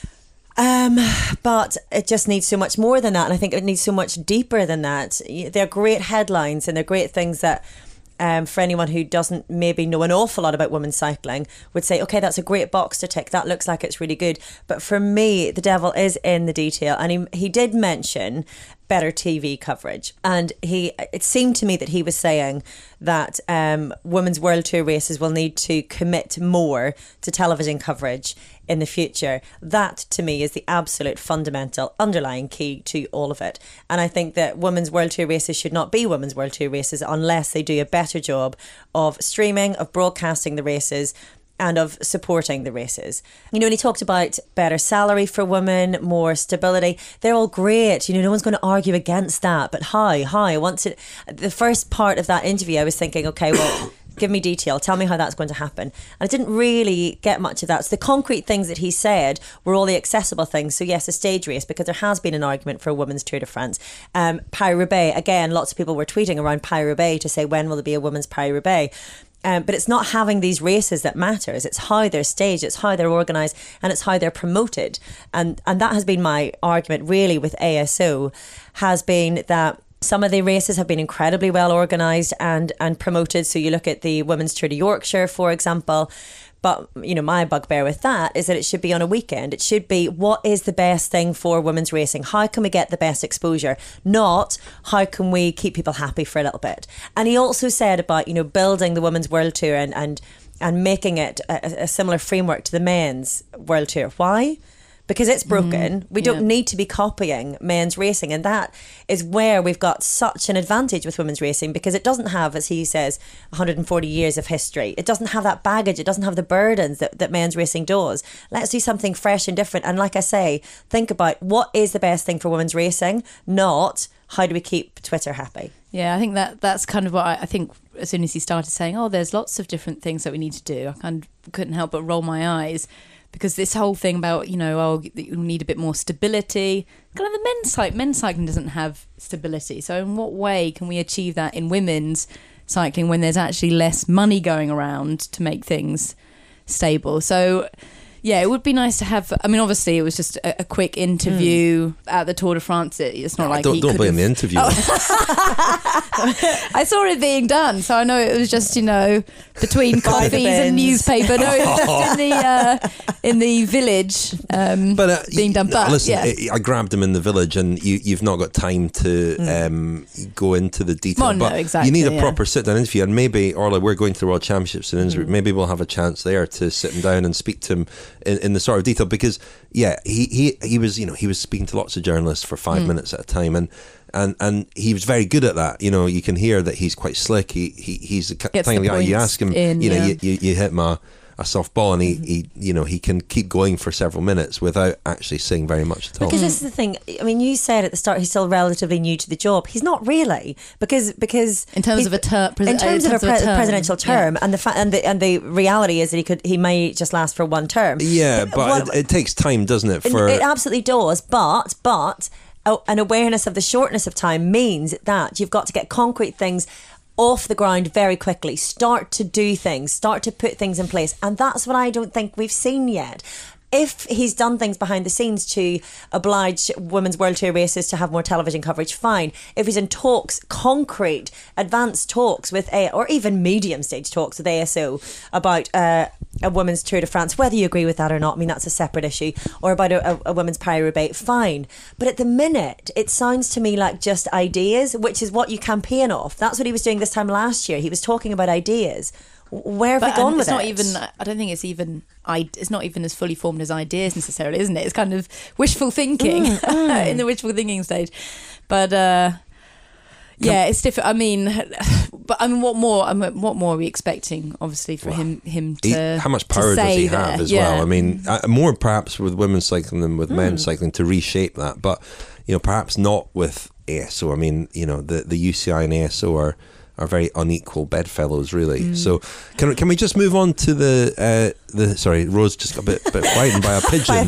But it just needs so much more than that, and I think it needs so much deeper than that. They're great headlines, and they're great things that for anyone who doesn't maybe know an awful lot about women's cycling would say, okay, that's a great box to tick, that looks like it's really good. But for me, the devil is in the detail, and he did mention better TV coverage, and it seemed to me that he was saying that women's World Tour races will need to commit more to television coverage in the future. That, to me, is the absolute fundamental underlying key to all of it. And I think that women's World Tour races should not be women's World Tour races unless they do a better job of streaming, of broadcasting the races, and of supporting the races. And he talked about better salary for women, more stability. They're all great. No one's going to argue against that. But the first part of that interview, I was thinking, okay, well, give me detail. Tell me how that's going to happen. And I didn't really get much of that. So the concrete things that he said were all the accessible things. So yes, a stage race, because there has been an argument for a women's Tour de France. Paris-Roubaix, again, lots of people were tweeting around Paris-Roubaix to say, when will there be a women's Paris-Roubaix? But it's not having these races that matters. It's how they're staged, it's how they're organised, and it's how they're promoted. And that has been my argument really with ASO, has been that some of the races have been incredibly well organised and promoted. So you look at the Women's Tour de Yorkshire, for example. But, my bugbear with that is that it should be on a weekend. It should be, what is the best thing for women's racing? How can we get the best exposure? Not, how can we keep people happy for a little bit? And he also said about, building the Women's World Tour and making it a similar framework to the Men's World Tour. Why? because it's broken. We don't need to be copying men's racing. And that is where we've got such an advantage with women's racing, because it doesn't have, as he says, 140 years of history. It doesn't have that baggage. It doesn't have the burdens that men's racing does. Let's do something fresh and different. And like I say, think about what is the best thing for women's racing, not how do we keep Twitter happy. Yeah, I think that's kind of what I think. As soon as he started saying, there's lots of different things that we need to do, I kind of couldn't help but roll my eyes, because this whole thing about, you need a bit more stability. Kind of the men's cycling doesn't have stability. So in what way can we achieve that in women's cycling when there's actually less money going around to make things stable? So yeah, it would be nice to have. I mean, obviously, it was just a quick interview at the Tour de France. It's not like don't blame the interview. I saw it being done, so I know it was just between coffees and newspaper. No, it was just in the village being done. But listen, I grabbed him in the village, and you've not got time to go into the detail. Well, but exactly, you need a proper sit-down interview, and maybe, Orla, we're going to the World Championships in Innsbruck. Maybe we'll have a chance there to sit him down and speak to him in the sort of detail, because he was speaking to lots of journalists for 5 minutes at a time, and he was very good at that. You can hear that he's quite slick. He's the kind of guy, you ask him, you hit him a softball, and he can keep going for several minutes without actually saying very much at all. Because this is the thing. I mean, you said at the start he's still relatively new to the job. He's not really, because in terms of a presidential term, and the reality is that he may just last for one term. Yeah, but it takes time, doesn't it? It absolutely does. But an awareness of the shortness of time means that you've got to get concrete things off the ground very quickly, start to do things, start to put things in place. And that's what I don't think we've seen yet. If he's done things behind the scenes to oblige Women's World Tour races to have more television coverage, fine. If he's in talks, concrete, advanced talks with or even medium stage talks with ASO about a Women's Tour de France, whether you agree with that or not, I mean, that's a separate issue, or about a Women's Paris-Roubaix, fine. But at the minute, it sounds to me like just ideas, which is what you campaign off. That's what he was doing this time last year. He was talking about ideas. Where have we gone with it? I don't think it's even. It's not even as fully formed as ideas necessarily, isn't it? It's kind of wishful thinking in the wishful thinking stage. But it's different. I mean, what more are we expecting? Obviously, for him to. How much power does he have as well? I mean, more perhaps with women's cycling than with men's cycling to reshape that, but perhaps not with ASO. I mean, the UCI and ASO are very unequal bedfellows, really. So can we just move on to the sorry, Rose just got a bit frightened by a pigeon.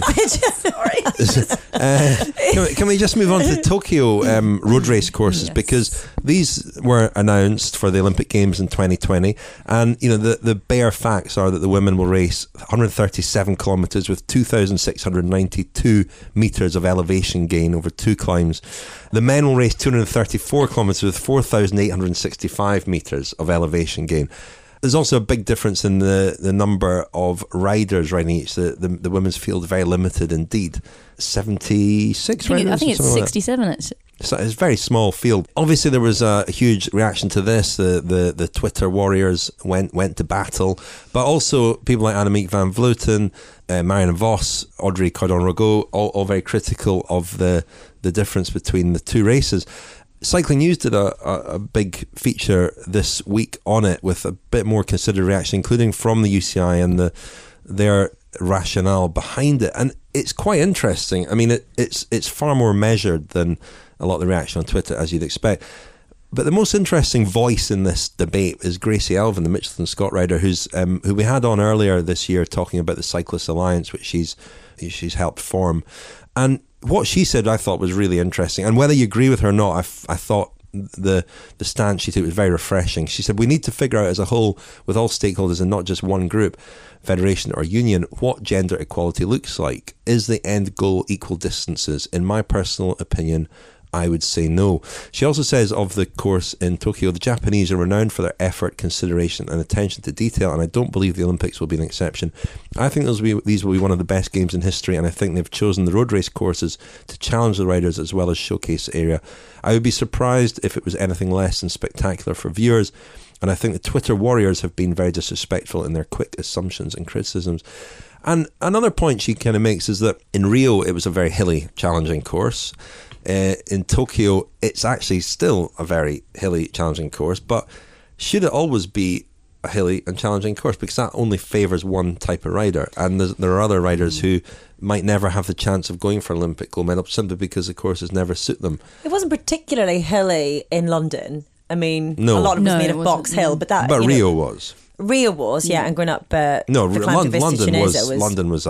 Sorry. Can we just move on to the Tokyo road race courses, because these were announced for the Olympic Games in 2020, and the bare facts are that the women will race 137 kilometres with 2,692 metres of elevation gain over 2 climbs. The men will race 234 kilometres with 4,865 metres of elevation gain. There's also a big difference in the number of riders riding each. The women's field is very limited indeed. 76 riders? I think it's 67 actually. So it's a very small field. Obviously, there was a huge reaction to this. The Twitter warriors went to battle, but also people like Annemiek van Vleuten, Marianne Vos, Audrey Cordon-Ragot, all very critical of the difference between the two races. Cycling News did a big feature this week on it with a bit more considered reaction, including from the UCI and their rationale behind it. And it's quite interesting. I mean, it's far more measured than a lot of the reaction on Twitter, as you'd expect. But the most interesting voice in this debate is Gracie Elvin, the Mitchelton Scott rider, who we had on earlier this year talking about the Cyclist Alliance, which she's helped form. And what she said I thought was really interesting. And whether you agree with her or not, I thought the stance she took was very refreshing. She said, we need to figure out as a whole, with all stakeholders and not just one group, federation or union, what gender equality looks like. Is the end goal equal distances? In my personal opinion, I would say no. She also says of the course in Tokyo, the Japanese are renowned for their effort, consideration and attention to detail, and I don't believe the Olympics will be an exception. I think these will be one of the best games in history, and I think they've chosen the road race courses to challenge the riders as well as showcase the area. I would be surprised if it was anything less than spectacular for viewers, and I think the Twitter warriors have been very disrespectful in their quick assumptions and criticisms. And another point she kind of makes is that in Rio, it was a very hilly, challenging course. In Tokyo, it's actually still a very hilly, challenging course. But should it always be a hilly and challenging course? Because that only favours one type of rider. And there are other riders who might never have the chance of going for Olympic gold medal simply because the courses never suit them. It wasn't particularly hilly in London. I mean, No. a lot of it was made it of Box Hill, but that. But you know, Rio was. Rio was, yeah, and going up. No, the climb to Vista London Chinesa was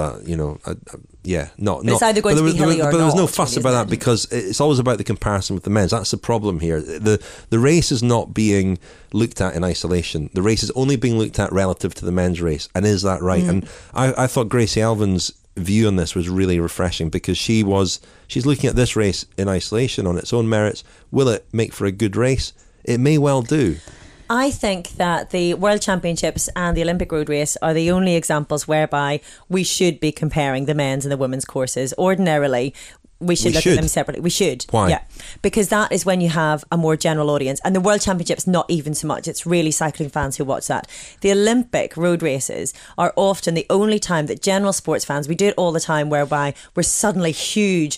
not. it's either going to be hilly or But there was no not, fuss really, about isn't that it? because it's always about the comparison with the men's. That's the problem here. The race is not being looked at in isolation. The race is only being looked at relative to the men's race. And is that right? And I thought Gracie Alvin's view on this was really refreshing because she's looking at this race in isolation on its own merits. Will it make for a good race? It may well do. I think that the World Championships and the Olympic road race are the only examples whereby we should be comparing the men's and the women's courses. Ordinarily, we should look at them separately. We should. Why? Yeah. Because that is when you have a more general audience. And the World Championships, not even so much. It's really cycling fans who watch that. The Olympic road races are often the only time that general sports fans, we do it all the time, whereby we're suddenly huge,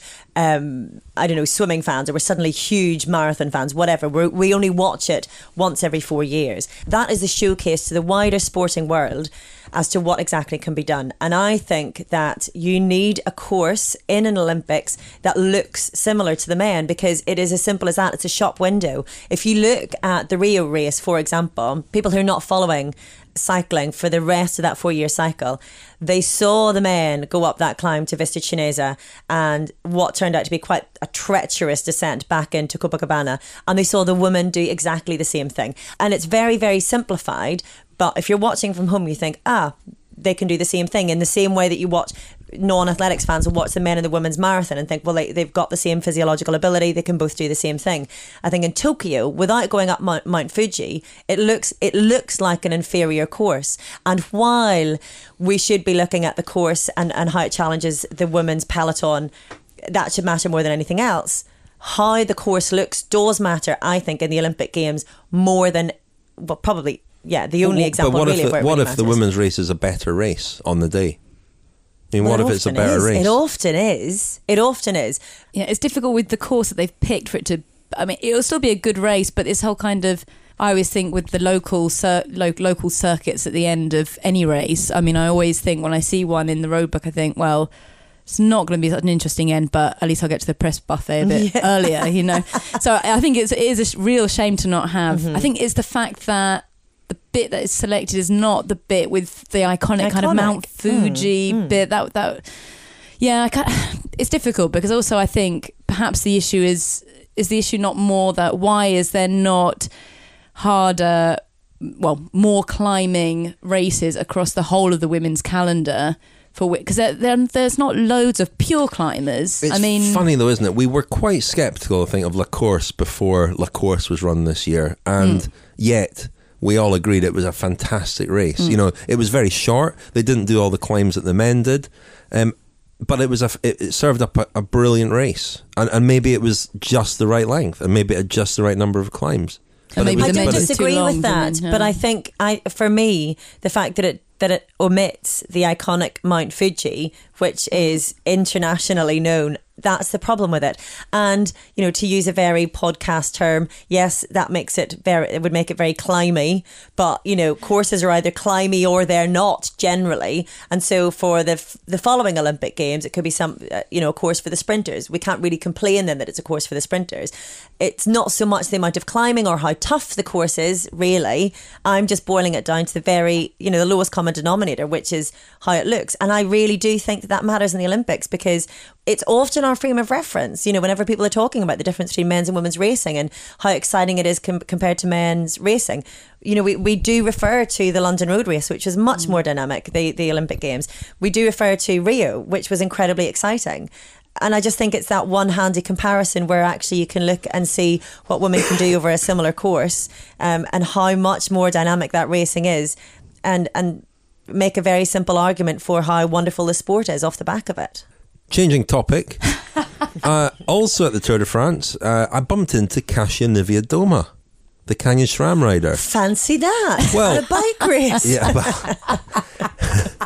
swimming fans, or we're suddenly huge marathon fans, whatever. We only watch it once every 4 years. That is a showcase to the wider sporting world as to what exactly can be done. And I think that you need a course in an Olympics that looks similar to the men, because it is as simple as that. It's a shop window. If you look at the Rio race, for example, people who are not following cycling for the rest of that 4-year cycle, they saw the men go up that climb to Vista Chinesa and what turned out to be quite a treacherous descent back into Copacabana, and they saw the women do exactly the same thing. And it's very, very simplified, but if you're watching from home, you think, they can do the same thing, in the same way that you watch non-athletics fans will watch the men and the women's marathon and think, well, they've got the same physiological ability, they can both do the same thing. I think in Tokyo, without going up Mount Fuji, it looks like an inferior course. And while we should be looking at the course and how it challenges the women's peloton, that should matter more than anything else. How the course looks does matter, I think, in the Olympic Games more than, well, probably, yeah, the only example but really. What if the women's race is a better race on the day? I mean, what if it's a better race? It often is. It often is. Yeah, it's difficult with the course that they've picked for it to. I mean, it'll still be a good race, but this whole kind of. I always think with the local circuits at the end of any race. I mean, I always think when I see one in the roadbook, I think, well, it's not going to be such an interesting end, but at least I'll get to the press buffet a bit earlier, you know. So I think it is a real shame to not have. Mm-hmm. I think it's the fact that the bit that is selected is not the bit with the iconic kind of Mount Fuji bit. It's difficult because also I think perhaps the issue is the issue not more that why is there not harder, well, more climbing races across the whole of the women's calendar? Because there's not loads of pure climbers. It's funny though, isn't it? We were quite sceptical, I think, of La Course before La Course was run this year, and yet we all agreed it was a fantastic race. You know, it was very short. They didn't do all the climbs that the men did, but it served up a brilliant race, and maybe it was just the right length, and maybe it had just the right number of climbs. I don't disagree with that, but I think for me, the fact that it omits the iconic Mount Fuji, which is internationally known, that's the problem with it. And, you know, to use a very podcast term, yes, that makes it would make it very climby, but, you know, courses are either climby or they're not generally. And so for the following Olympic Games, it could be a course for the sprinters. We can't really complain then that it's a course for the sprinters. It's not so much the amount of climbing or how tough the course is, really. I'm just boiling it down to the very, the lowest common denominator, which is how it looks. And I really do think that matters in the Olympics, because it's often our frame of reference, whenever people are talking about the difference between men's and women's racing and how exciting it is compared to men's racing. We do refer to the London Road Race, which was much more dynamic, the Olympic Games. We do refer to Rio, which was incredibly exciting. And I just think it's that one handy comparison where actually you can look and see what women can do over a similar course, and how much more dynamic that racing is, and make a very simple argument for how wonderful the sport is off the back of it. Changing topic. Also at the Tour de France, I bumped into Kasia Niewiadoma, the Canyon SRAM rider. Fancy that. Well, at a bike race. Yeah, well,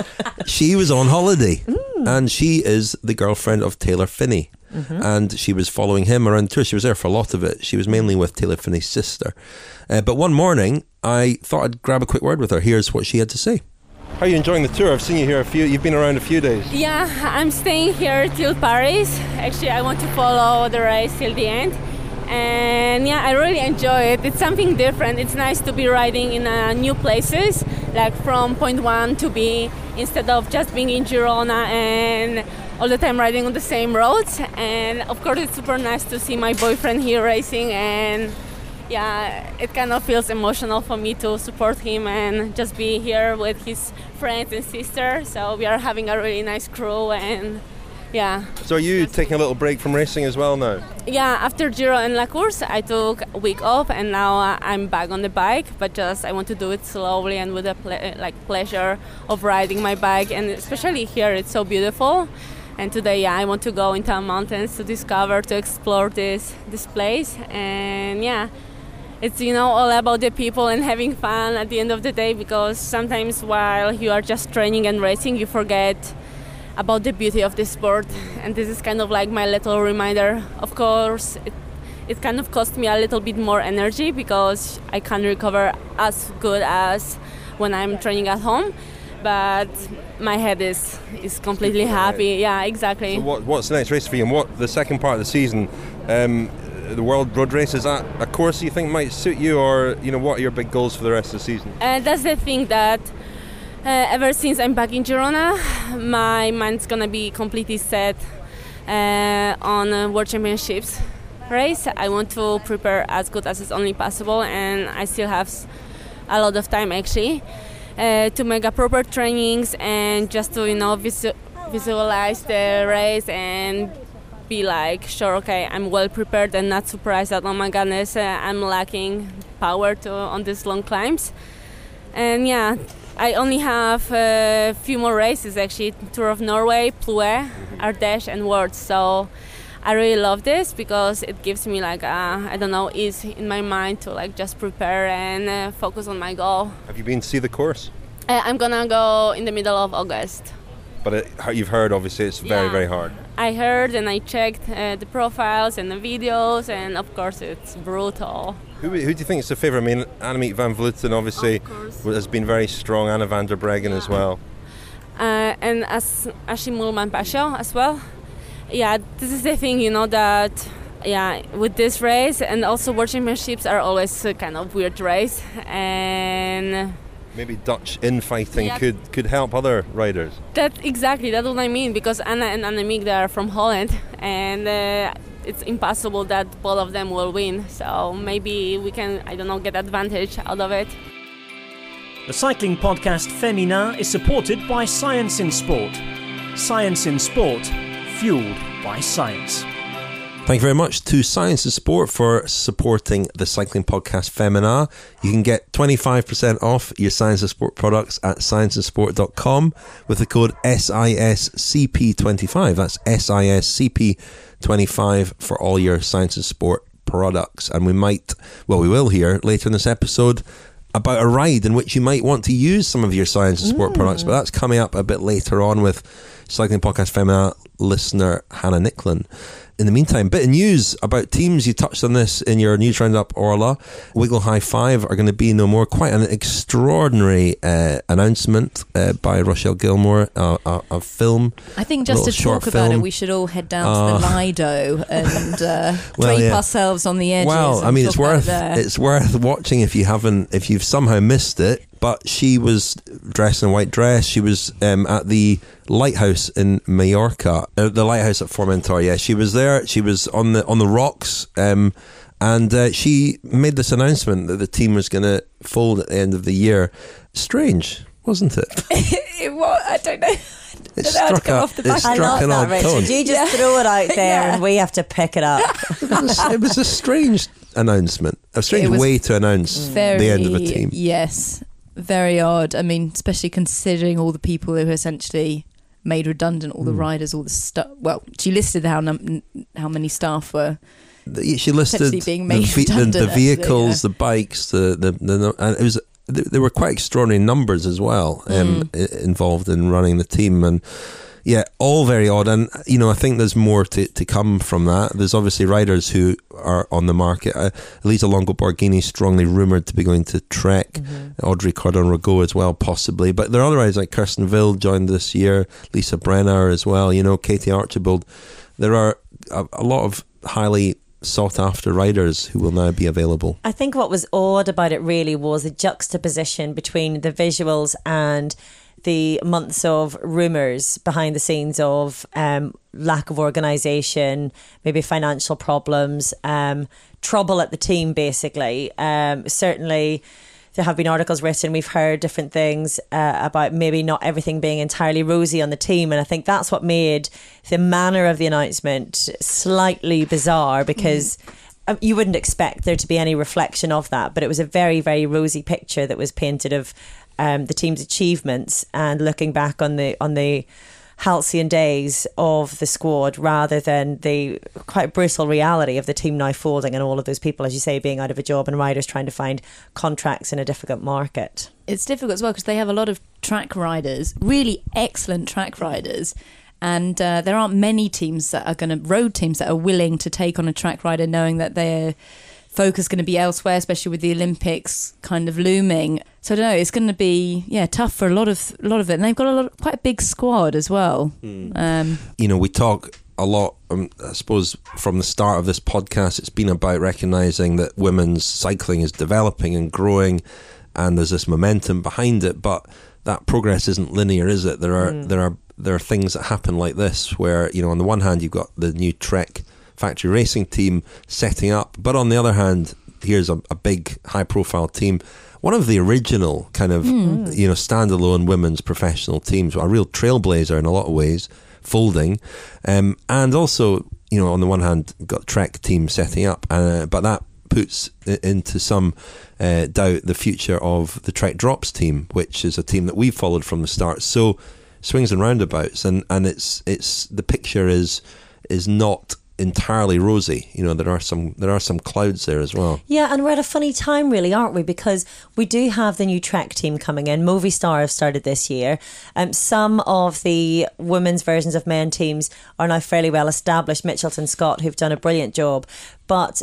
She was on holiday, and she is the girlfriend of Taylor Phinney. And she was following him around the tour. She was there for a lot of it. She was mainly with Taylor Phinney's sister. But one morning, I thought I'd grab a quick word with her. Here's what she had to say. How are you enjoying the tour? I've seen you here you've been around a few days. Yeah, I'm staying here till Paris. Actually, I want to follow the race till the end. And yeah, I really enjoy it. It's something different. It's nice to be riding in new places, like from point one to B, instead of just being in Girona and all the time riding on the same roads. And of course, it's super nice to see my boyfriend here racing, and yeah, it kind of feels emotional for me to support him and just be here with his friends and sister. So we are having a really nice crew, and yeah. So are you taking a little break from racing as well now? Yeah, after Giro and La Course, I took a week off, and now I'm back on the bike. But just I want to do it slowly and with a pleasure of riding my bike, and especially here, it's so beautiful. And today, I want to go into the mountains to discover, to explore this place, and yeah. It's, all about the people and having fun at the end of the day, because sometimes while you are just training and racing, you forget about the beauty of the sport. And this is kind of like my little reminder. Of course, it kind of cost me a little bit more energy because I can't recover as good as when I'm training at home. But my head is completely happy. Yeah, exactly. So what's the next race for you? And what the second part of the season? The World Road Race, is that a course you think might suit you, or what are your big goals for the rest of the season? That's the thing that ever since I'm back in Girona, my mind's gonna be completely set on World Championships race. I want to prepare as good as it's only possible, and I still have a lot of time actually to make a proper trainings and just to visualize the race and be like, sure, okay, I'm well prepared and not surprised that, oh my goodness, I'm lacking power on these long climbs. And yeah, I only have a few more races actually, Tour of Norway, Ploé, Ardèche and Worlds. So I really love this because it gives me ease in my mind to just prepare and focus on my goal. Have you been to see the course? I'm gonna go in the middle of August. But you've heard, obviously, it's very, very hard. I heard and I checked the profiles and the videos, and of course it's brutal. Who do you think is the favourite? I mean, Annemiek van Vleuten obviously has been very strong, Anna van der Breggen as well. And Ashim Moolman-Pasio as well. Yeah, this is the thing, that with this race, and also World Championships are always a kind of weird race, and maybe Dutch infighting could help other riders. That's what I mean, because Anna and Annemiek, they are from Holland, and it's impossible that both of them will win. So maybe we can, get advantage out of it. The cycling podcast Femina is supported by Science in Sport. Science in Sport, fueled by science. Thank you very much to Science in Sport for supporting the cycling podcast Femina. You can get 25% off your Science in Sport products at scienceinsport.com with the code SISCP25. That's SISCP25 for all your Science in Sport products. And we will hear later in this episode about a ride in which you might want to use some of your Science in Sport products, but that's coming up a bit later on with Cycling Podcast Femina listener Hannah Nicklin. In the meantime, bit of news about teams. You touched on this in your news roundup, Orla. Wiggle High Five are going to be no more. Quite an extraordinary announcement by Rochelle Gilmore, a film. I think just to talk about it, we should all head down to the Lido and drape ourselves on the edges. Well, I mean, it's worth watching if you've somehow missed it. But she was dressed in a white dress. She was at the lighthouse in Mallorca, the lighthouse at Formentor. Yeah, she was there. She was on the rocks, and she made this announcement that the team was going to fold at the end of the year. Strange, wasn't it? It was. I don't know. It struck an odd tone. You just throw it out there and we have to pick it up. It was a strange announcement, a strange way to announce the end of a team. Yes. Very odd. I mean, especially considering all the people who essentially made redundant all the riders, all the stuff. Well, she listed how many staff were. She listed being made redundant, the vehicles, the bikes, and it was there were quite extraordinary numbers as well involved in running the team, and yeah, all very odd. And I think there's more to come from that. There's obviously riders who are on the market. Elisa Longo Borghini strongly rumoured to be going to Trek. Audrey Cordon-Ragot as well, possibly. But there are other riders like Kirsten Wild joined this year, Lisa Brenner as well, Katie Archibald. There are a lot of highly sought after riders who will now be available. I think what was odd about it really was the juxtaposition between the visuals and the months of rumours behind the scenes of lack of organisation, maybe financial problems, trouble at the team basically. Certainly there have been articles written, we've heard different things about maybe not everything being entirely rosy on the team, and I think that's what made the manner of the announcement slightly bizarre, because you wouldn't expect there to be any reflection of that, but it was a very, very rosy picture that was painted of the team's achievements and looking back on the halcyon days of the squad, rather than the quite brutal reality of the team now folding and all of those people, as you say, being out of a job and riders trying to find contracts in a difficult market. It's difficult as well because they have a lot of track riders, really excellent track riders, and there aren't many teams that are road teams that are willing to take on a track rider knowing that their focus going to be elsewhere, especially with the Olympics kind of looming. So I don't know, it's going to be tough for a lot of it, and they've got quite a big squad as well. We talk a lot, I suppose, from the start of this podcast, it's been about recognising that women's cycling is developing and growing, and there's this momentum behind it, but that progress isn't linear, is it? There are things that happen like this where, on the one hand you've got the new Trek factory racing team setting up, but on the other hand, here's a big high profile team, one of the original kind of standalone women's professional teams, a real trailblazer in a lot of ways, folding, and also on the one hand got Trek team setting up, but that puts into some doubt the future of the Trek Drops team, which is a team that we've followed from the start. So swings and roundabouts, and it's the picture is not entirely rosy. There are some clouds there as well. Yeah, and we're at a funny time really, aren't we? Because we do have the new Trek team coming in. Movistar have started this year. Some of the women's versions of men teams are now fairly well established. Mitchelton Scott, who've done a brilliant job. But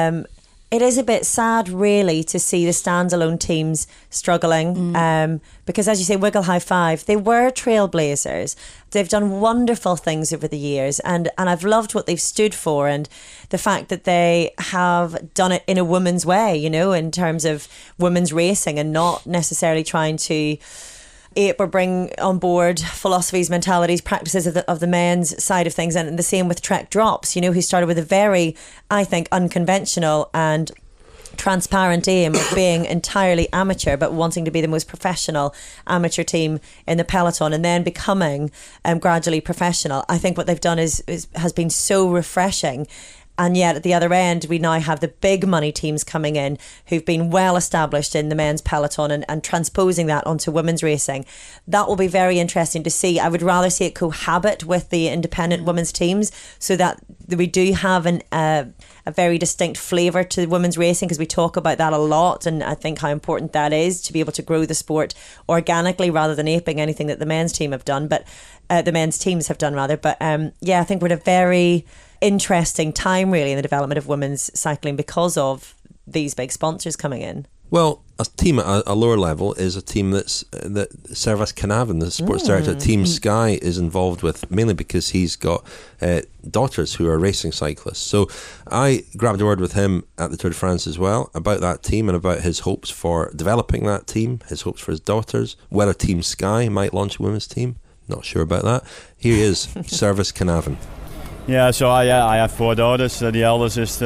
it is a bit sad really to see the standalone teams struggling, because as you say, Wiggle High Five, they were trailblazers. They've done wonderful things over the years, and I've loved what they've stood for, and the fact that they have done it in a woman's way, in terms of women's racing, and not necessarily trying to ape or bring on board philosophies, mentalities, practices of the men's side of things. And the same with Trek Drops, who started with a very, I think, unconventional and transparent aim of being entirely amateur, but wanting to be the most professional amateur team in the peloton, and then becoming gradually professional. I think what they've done has been so refreshing. And yet at the other end, we now have the big money teams coming in who've been well established in the men's peloton and transposing that onto women's racing. That will be very interesting to see. I would rather see it cohabit with the independent women's teams, so that we do have a very distinct flavour to women's racing, because we talk about that a lot, and I think how important that is to be able to grow the sport organically rather than aping anything that the men's team have done, but the men's teams have done rather. But I think we're at a very interesting time really in the development of women's cycling because of these big sponsors coming in. Well, a team at a lower level is a team that Servas Canavan, the sports director at Team Sky, is involved with, mainly because he's got daughters who are racing cyclists. So I grabbed a word with him at the Tour de France as well about that team and about his hopes for developing that team, his hopes for his daughters, whether Team Sky might launch a women's team. Not sure about that. Here he is, Servas Canavan. Yeah, so I have 4 daughters. The eldest is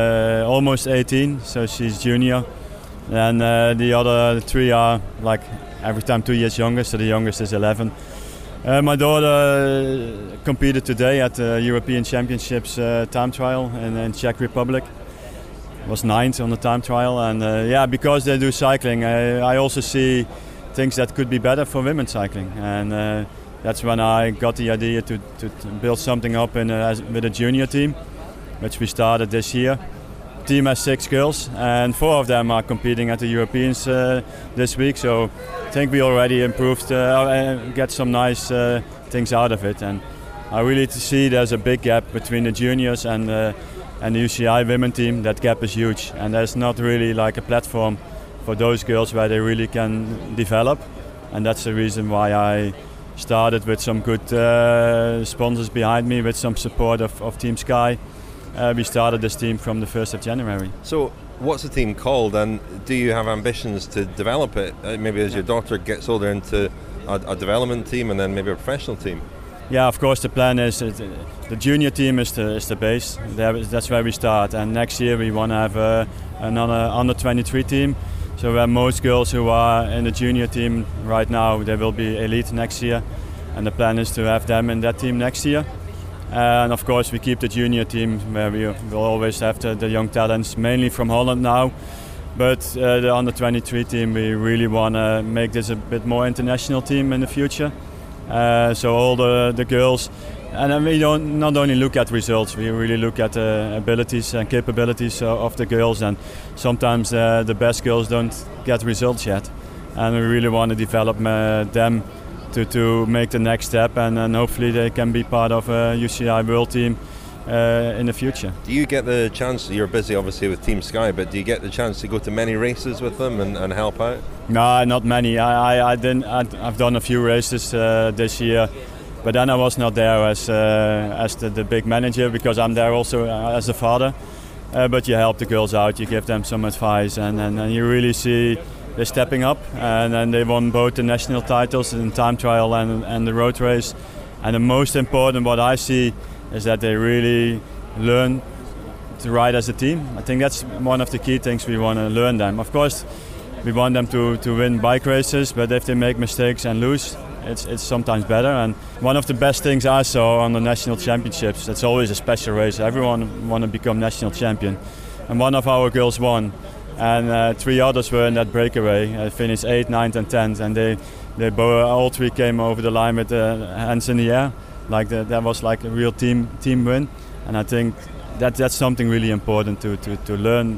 almost 18, so she's junior. And the other 3 are like every time 2 years younger, so the youngest is 11. My daughter competed today at the European Championships time trial in Czech Republic. Was 9th on the time trial, and because they do cycling, I also see things that could be better for women's cycling. And that's when I got the idea to build something up with a junior team, which we started this year. team has 6 girls, and 4 of them are competing at the Europeans this week. So I think we already improved, get some nice things out of it. And I really see there's a big gap between the juniors and the UCI women team. That gap is huge, and there's not really like a platform for those girls where they really can develop. And that's the reason why I started with some good sponsors behind me, with some support of Team Sky. We started this team from the 1st of January. So what's the team called, and do you have ambitions to develop it, maybe as your daughter gets older, into a development team and then maybe a professional team? Yeah, of course the plan is the junior team is the base. That's where we start, and next year we want to have another under 23 team. So where most girls who are in the junior team right now, they will be elite next year, and the plan is to have them in that team next year. And of course we keep the junior team where we will always have the young talents, mainly from Holland now. But the under 23 team, we really want to make this a bit more international team in the future. So all the girls, and we don't not only look at results, we really look at the abilities and capabilities of the girls. And sometimes the best girls don't get results yet, and we really want to develop them to make the next step, and hopefully they can be part of a UCI World team in the future. Do you get the chance, you're busy obviously with Team Sky, but do you get the chance to go to many races with them and help out? No, not many. I didn't. I've done a few races this year, but then I was not there as the big manager, because I'm there also as a father. But you help the girls out, you give them some advice, and you really see they're stepping up, and then they won both the national titles in time trial and the road race. And the most important, what I see, is that they really learn to ride as a team. I think that's one of the key things we want to learn them. Of course, we want them to win bike races, but if they make mistakes and lose, it's sometimes better. And one of the best things I saw on the national championships, it's always a special race. Everyone want to become national champion. And one of our girls won. And 3 others were in that breakaway, finished 8th, 9th and 10th. And they all 3 came over the line with hands in the air. That was like a real team win. And I think that's something really important to learn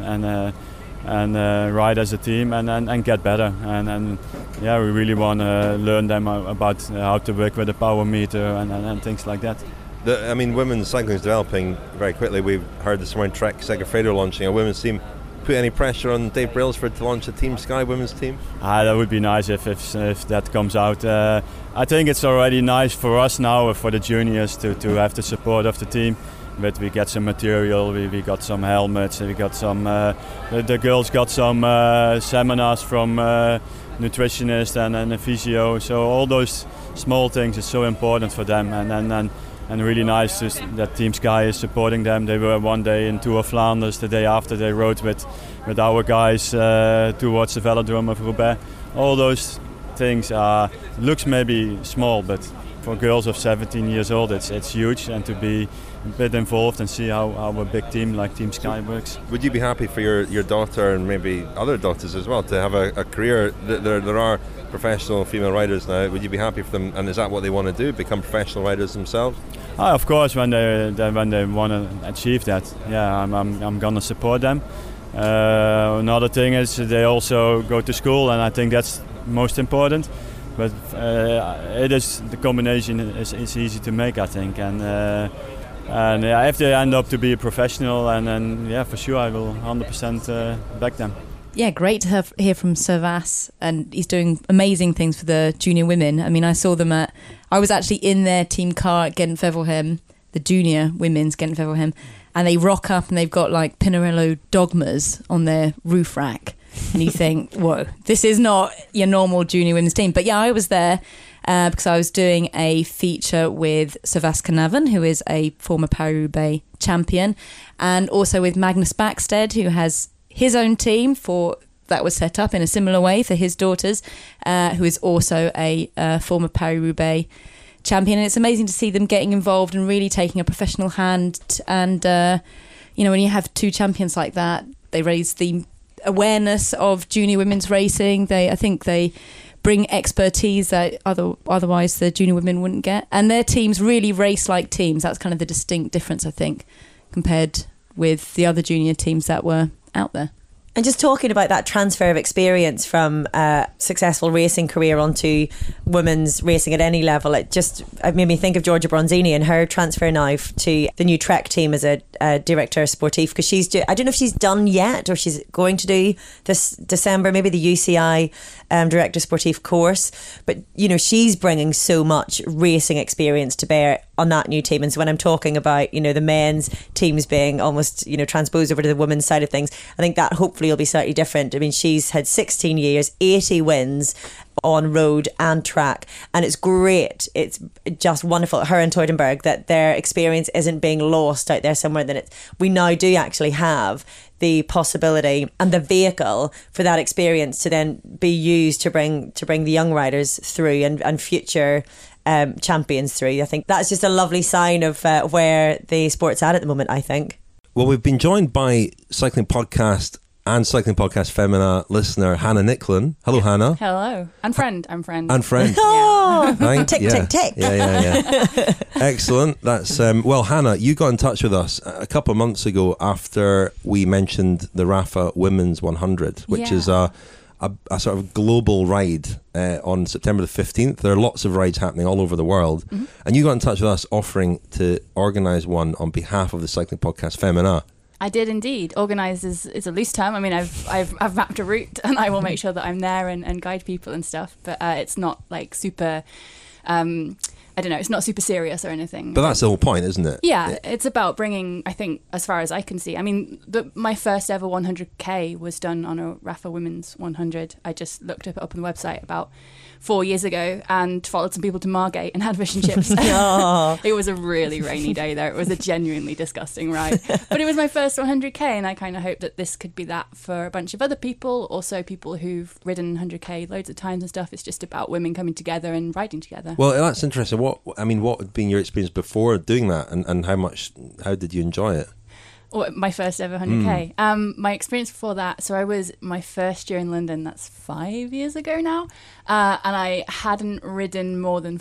and ride as a team and get better. And yeah, we really want to learn them about how to work with the power meter and things like that. Women's cycling is developing very quickly. We've heard this morning Trek Segafredo launching a women's team. Put any pressure on Dave Brailsford to launch a Team Sky women's team? That would be nice if that comes out. I think it's already nice for us now, for the juniors, to have the support of the team. But we get some material, we got some helmets, we got some. The girls got some seminars from nutritionists and a physio. So all those small things is so important for them, and really nice that Team Sky is supporting them. They were one day in Tour of Flanders, the day after they rode with our guys towards the Velodrome of Roubaix. All those things looks maybe small, but for girls of 17 years old it's huge, and to be a bit involved and see how a big team like Team Sky works. Would you be happy for your daughter and maybe other daughters as well to have a career? There are professional female riders now. Would you be happy for them, and is that what they want to do, become professional riders themselves? Of course, when they want to achieve that, yeah, I'm gonna support them. Another thing is they also go to school, and I think that's most important. But it is the combination is easy to make, I think, and if they end up to be a professional, and yeah, for sure I will 100% back them. Yeah, great to hear from Servaas, and he's doing amazing things for the junior women. I mean, I saw them I was actually in their team car at Gent-Wevelgem, the junior women's Gent-Wevelgem, and they rock up and they've got like Pinarello dogmas on their roof rack. And you think, whoa, this is not your normal junior women's team. But yeah, I was there because I was doing a feature with Servaas Knaven, who is a former Paris-Roubaix champion, and also with Magnus Backstedt, who has his own team that was set up in a similar way for his daughters, who is also a former Paris-Roubaix champion. And it's amazing to see them getting involved and really taking a professional hand. And, when you have 2 champions like that, they raise the awareness of junior women's racing. I think they bring expertise that otherwise the junior women wouldn't get. And their teams really race like teams. That's kind of the distinct difference, I think, compared with the other junior teams that were out there. And just talking about that transfer of experience from a successful racing career onto women's racing at any level, it made me think of Georgia Bronzini and her transfer now to the new Trek team as a director sportif, because I don't know if she's done yet or she's going to do this December, maybe the UCI director sportif course. But, you know, she's bringing so much racing experience to bear on that new team. And so when I'm talking about, you know, the men's teams being almost, you know, transposed over to the women's side of things, I think that hopefully will be slightly different. I mean, she's had 16 years, 80 wins on road and track, and it's great. It's just wonderful, her and Teutenberg, that their experience isn't being lost out there somewhere, that we now do actually have the possibility and the vehicle for that experience to then be used to bring the young riders through and future champions through. I think that's just a lovely sign of where the sport's at the moment, I think. Well, we've been joined by Cycling Podcast and Cycling Podcast Femina listener Hannah Nicklin. Hello, Hannah. Hello. And friend. I'm friend. And friend. Oh, right? tick, tick, tick. Yeah. Excellent. That's well, Hannah, you got in touch with us a couple of months ago after we mentioned the Rapha Women's 100, which is a sort of global ride on September the 15th. There are lots of rides happening all over the world. Mm-hmm. And you got in touch with us offering to organise one on behalf of the Cycling Podcast Femina. I did indeed. Organise is a loose term. I mean, I've mapped a route and I will make sure that I'm there and guide people and stuff. But it's not like super... I don't know, it's not super serious or anything. But that's the whole point, isn't it? Yeah, it's about bringing, I think, as far as I can see. I mean, my first ever 100k was done on a Rapha Women's 100. I just looked it up on the website about 4 years ago and followed some people to Margate and had fish and chips. It was a really rainy day there. It was a genuinely disgusting ride. But it was my first 100k, and I kind of hope that this could be that for a bunch of other people, also people who've ridden 100k loads of times and stuff. It's just about women coming together and riding together. Well, that's interesting. What had been your experience before doing that, and how did you enjoy it? My first ever 100k. My experience before that, so I was my first year in London, that's 5 years ago now, and I hadn't ridden more than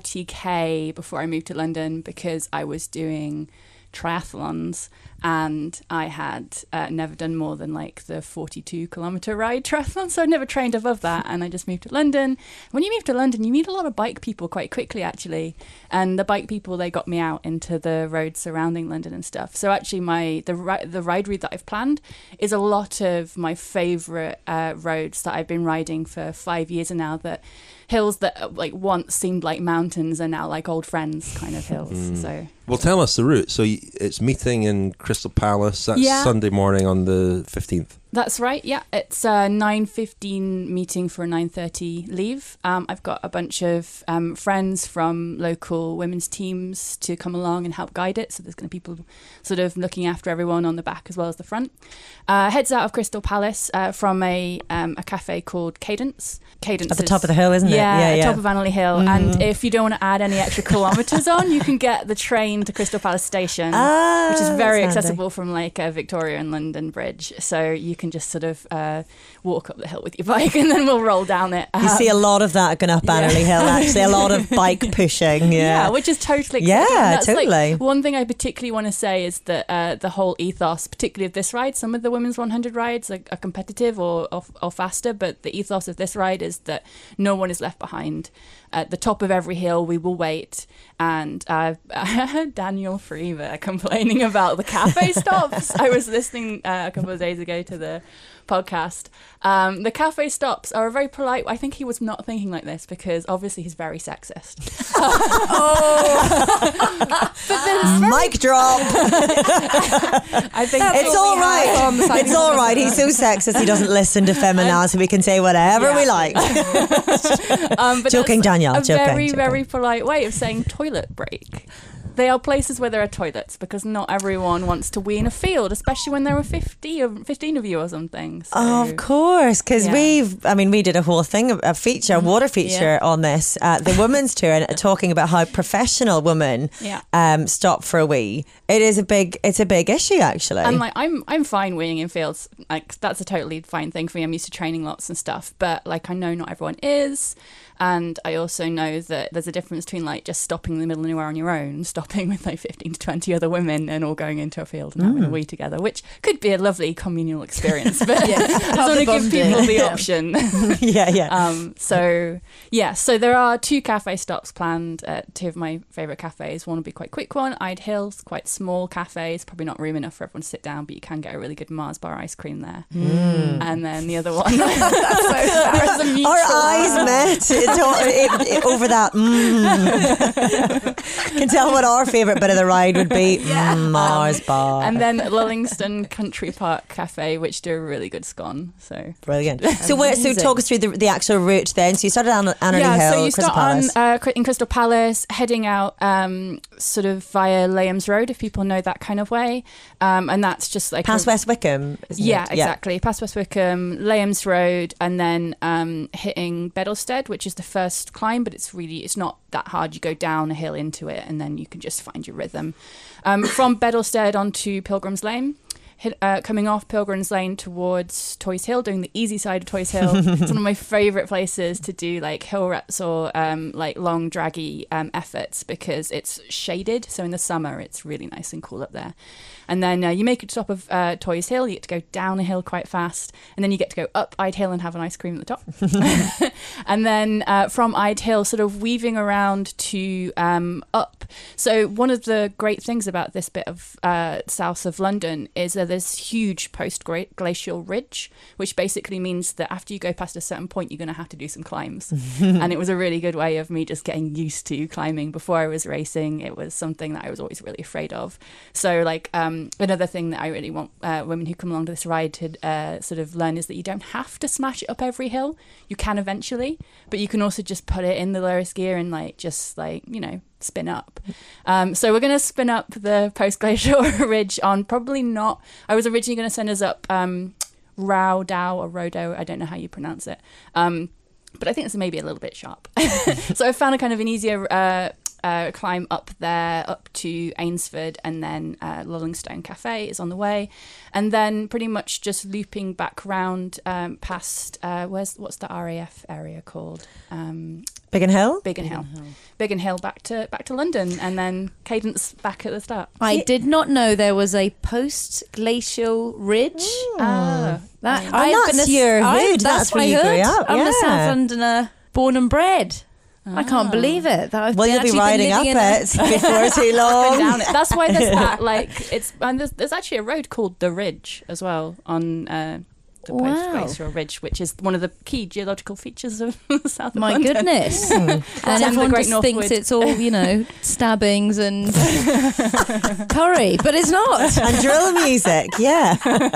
40k before I moved to London because I was doing triathlons, and I had never done more than like the 42-kilometre ride triathlon, so I'd never trained above that, and I just moved to London. When you move to London, you meet a lot of bike people quite quickly, actually, and the bike people, they got me out into the roads surrounding London and stuff. So actually the ride route that I've planned is a lot of my favourite roads that I've been riding for 5 years now, that hills that like once seemed like mountains are now like old friends kind of hills. So well, tell us the route. So it's meeting in Crystal Palace. That's Sunday morning on the 15th. That's right, yeah. It's a 9:15 meeting for a 9:30 leave. I've got a bunch of friends from local women's teams to come along and help guide it. So there's going to be people sort of looking after everyone on the back as well as the front. Heads out of Crystal Palace from a cafe called Cadence. Cadence at the top of the hill, isn't it? Yeah, top of Annerley Hill. Mm-hmm. And if you don't want to add any extra kilometres on, you can get the train to Crystal Palace Station, which is very accessible from like Victoria and London Bridge. So you can just sort of walk up the hill with your bike and then we'll roll down it. You see a lot of that going up Annerley Hill, actually, a lot of bike pushing. Yeah, which is totally acceptable. Yeah, that's totally. Like, one thing I particularly want to say is that the whole ethos, particularly of this ride, some of the women's 100 rides are competitive or faster, but the ethos of this ride is that no one is left behind. At the top of every hill, we will wait. And I heard Daniel Freever complaining about the cafe stops. I was listening a couple of days ago to the podcast. The cafe stops are a very polite... I think he was not thinking like this because obviously he's very sexist. But then mic drop. I think it's all right. It's all right. He's so sexist he doesn't listen to Femina, so we can say whatever we like. But joking, Danielle. A joking. Very polite way of saying toilet break. They are places where there are toilets because not everyone wants to wee in a field, especially when there were 15 of you or something. So, of course, because we did a whole thing, a feature, a water feature on this, the women's tour, and talking about how professional women stop for a wee. It's a big issue, actually. And like, I'm fine weeing in fields. Like, that's a totally fine thing for me. I'm used to training lots and stuff, but like, I know not everyone is. And I also know that there's a difference between like just stopping in the middle of nowhere on your own, stopping stopping with like 15 to 20 other women and all going into a field and having a wee together, which could be a lovely communal experience. But I just want to give people the option. So there are 2 cafe stops planned at 2 of my favourite cafes. One will be quite a quick one, Ide Hill, quite small cafes, probably not room enough for everyone to sit down, but you can get a really good Mars bar ice cream there. And then the other one, our eyes met over that. Can tell what our favourite bit of the ride would be. Mars bar. And then Lullingston Country Park Cafe, which do a really good scone. So brilliant. So talk us through the actual route then. So you started on Annerley Hill, so you Crystal start Palace. in Crystal Palace, heading out sort of via Lambs Road, if people know that kind of way. And that's just like past West Wickham, isn't it? Exactly. Past West Wickham, Lambs Road, and then hitting Bedelsted, which is the first climb, but it's not that hard. You go down a hill into it and then you can just find your rhythm. From Bedelsted onto Pilgrim's Lane, coming off Pilgrim's Lane towards Toys Hill, doing the easy side of Toys Hill. It's one of my favourite places to do like hill reps or like long draggy efforts because it's shaded. So in the summer, it's really nice and cool up there. And then you make it to the top of Toys Hill. You get to go down a hill quite fast. And then you get to go up Ide Hill and have an ice cream at the top. And then from Ide Hill, sort of weaving around to up. So one of the great things about this bit of south of London is that there's huge post-glacial ridge, which basically means that after you go past a certain point, you're going to have to do some climbs. And it was a really good way of me just getting used to climbing. Before I was racing, it was something that I was always really afraid of. So like another thing that I really want women who come along to this ride to sort of learn is that you don't have to smash it up every hill. You can eventually, but you can also just put it in the lowest gear and spin up. So we're going to spin up the post-glacial ridge on probably not... I was originally going to send us up Rowdow or Rodo, I don't know how you pronounce it. But I think it's maybe a little bit sharp. So I found an easier climb up there, up to Ainsford, and then Lullingstone Cafe is on the way. And then pretty much just looping back round past, what's the RAF area called? Biggin Hill? Biggin Hill. Biggin Hill back to London, and then Cadence back at the start. I did not know there was a post-glacial ridge. That's your hood. That's where you grew up. I'm a South Londoner, born and bred. I can't believe it. You'll be riding up it before too long. Down it. That's why there's that. There's actually a road called The Ridge as well on the post-glacial ridge, which is one of the key geological features of South of London. My goodness. And everyone just thinks it's all, stabbings and curry, but it's not. And drill music, yeah.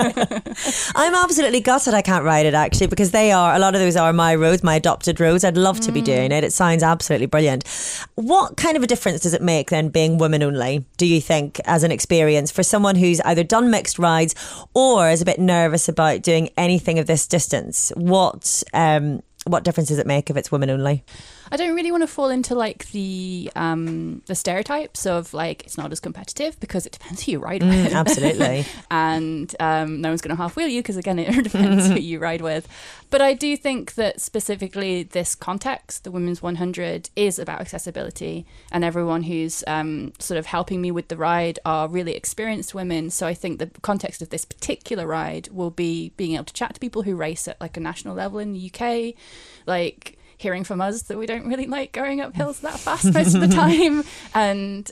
I'm absolutely gutted I can't ride it, actually, because a lot of those are my roads, my adopted roads. I'd love to be doing it. It sounds absolutely brilliant. What kind of a difference does it make then being women only, do you think, as an experience for someone who's either done mixed rides or is a bit nervous about doing anything of this distance? What difference does it make if it's women only? I don't really want to fall into the stereotypes of it's not as competitive, because it depends who you ride with. Absolutely. And no one's going to half wheel you, because again, it depends who you ride with. But I do think that specifically this context, the Women's 100, is about accessibility, and everyone who's sort of helping me with the ride are really experienced women. So I think the context of this particular ride will be being able to chat to people who race at a national level in the UK, hearing from us that we don't really like going up hills that fast most of the time, and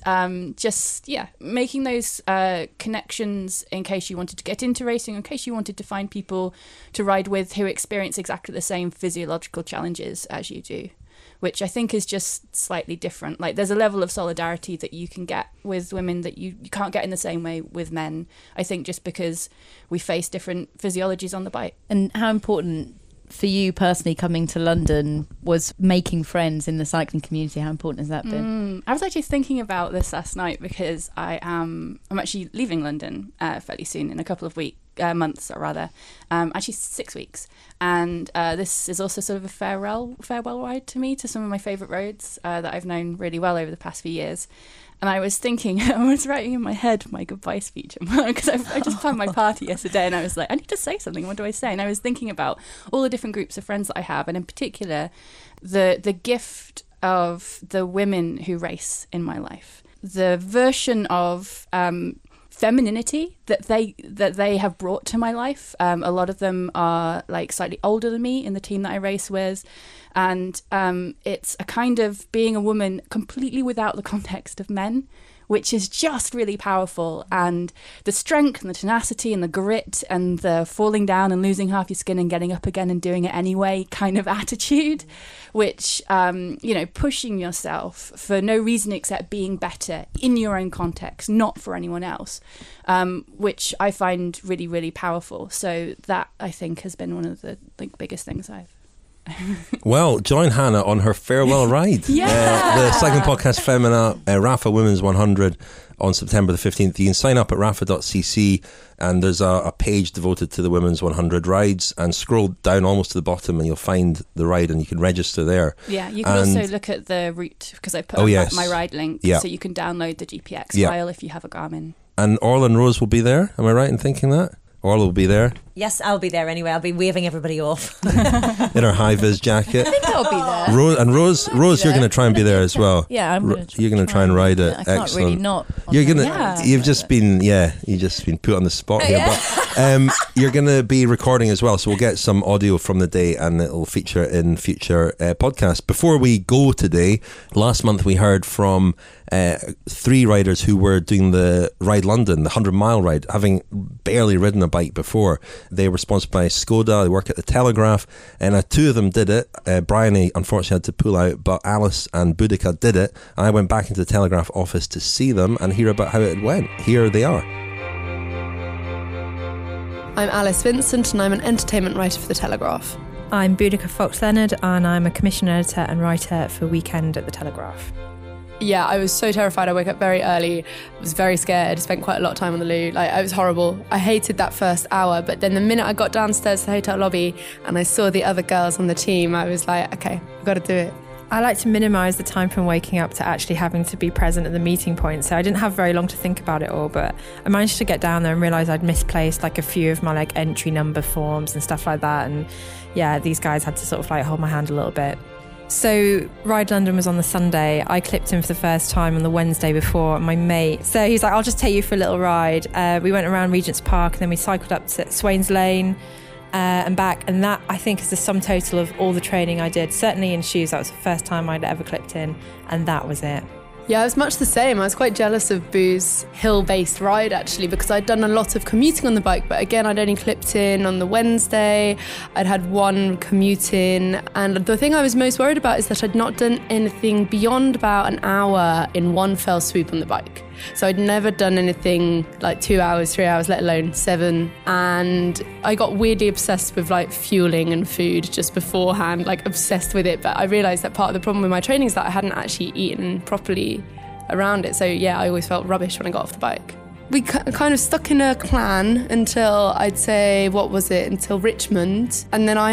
making those connections in case you wanted to get into racing, in case you wanted to find people to ride with who experience exactly the same physiological challenges as you do, which I think is just slightly different. There's a level of solidarity that you can get with women that you can't get in the same way with men, I think, just because we face different physiologies on the bike. And how important for you personally coming to London was making friends in the cycling community? How important has that been? I was actually thinking about this last night, because I'm actually leaving London fairly soon, in a couple of months, actually 6 weeks, and this is also sort of a farewell ride to me, to some of my favourite roads that I've known really well over the past few years. And I was thinking, I was writing in my head my goodbye speech, because I just planned my party yesterday, and I was like, I need to say something. What do I say? And I was thinking about all the different groups of friends that I have, and in particular, the gift of the women who race in my life. the version of femininity that they have brought to my life. A lot of them are like slightly older than me in the team that I race with, and it's a kind of being a woman completely without the context of men, which is just really powerful. And the strength and the tenacity and the grit and the falling down and losing half your skin and getting up again and doing it anyway kind of attitude, which, pushing yourself for no reason except being better in your own context, not for anyone else, which I find really, really powerful. So that, I think, has been one of the biggest things I've... Well, join Hannah on her farewell ride. The cycling podcast Femina Rapha Women's 100 on September the 15th. You can sign up at rapha.cc, and there's a page devoted to the Women's 100 rides, and scroll down almost to the bottom and you'll find the ride and you can register there. Yeah, you can also look at the route, because I put my ride link, so you can download the GPX file if you have a Garmin. And Orla and Rose will be there, am I right in thinking that? Orla will be there. Yes, I'll be there anyway. I'll be waving everybody off. In her high-vis jacket. I think I'll be there. Rose, you're going to try and be there as well. Yeah, I'm going to You're going to try and ride it. I can't really not. You're going to... You've just been put on the spot here. But you're going to be recording as well, so we'll get some audio from the day and it'll feature in future podcasts. Before we go today, last month we heard from 3 riders who were doing the Ride London, the 100-mile ride, having barely ridden a bike before. They were sponsored by Skoda. They work at the Telegraph, and 2 of them did it. Bryony unfortunately had to pull out, but Alice and Boudica did it. And I went back into the Telegraph office to see them and hear about how it went. Here they are. I'm Alice Vincent, and I'm an entertainment writer for the Telegraph. I'm Boudica Fox-Leonard, and I'm a commission editor and writer for Weekend at the Telegraph. Yeah, I was so terrified. I woke up very early. I was very scared. Spent quite a lot of time on the loo. It was horrible. I hated that first hour, but then the minute I got downstairs to the hotel lobby and I saw the other girls on the team, I was like, okay, I've got to do it. I like to minimise the time from waking up to actually having to be present at the meeting point, so I didn't have very long to think about it all, but I managed to get down there and realise I'd misplaced a few of my entry number forms and stuff like that, and these guys had to sort of hold my hand a little bit. So Ride London was on the Sunday. I clipped in for the first time on the Wednesday before, my mate. So he's like, I'll just take you for a little ride. We went around Regent's Park and then we cycled up to Swains Lane and back. And that, I think, is the sum total of all the training I did. Certainly in shoes, that was the first time I'd ever clipped in. And that was it. Yeah, it was much the same. I was quite jealous of Boo's hill-based ride, actually, because I'd done a lot of commuting on the bike, but again, I'd only clipped in on the Wednesday. I'd had one commute in, and the thing I was most worried about is that I'd not done anything beyond about an hour in one fell swoop on the bike. So I'd never done anything 2 hours, 3 hours, let alone 7. And I got weirdly obsessed with fueling and food just beforehand, obsessed with it. But I realised that part of the problem with my training is that I hadn't actually eaten properly around it. So yeah, I always felt rubbish when I got off the bike. We kind of stuck in a plan until I'd say, until Richmond. And then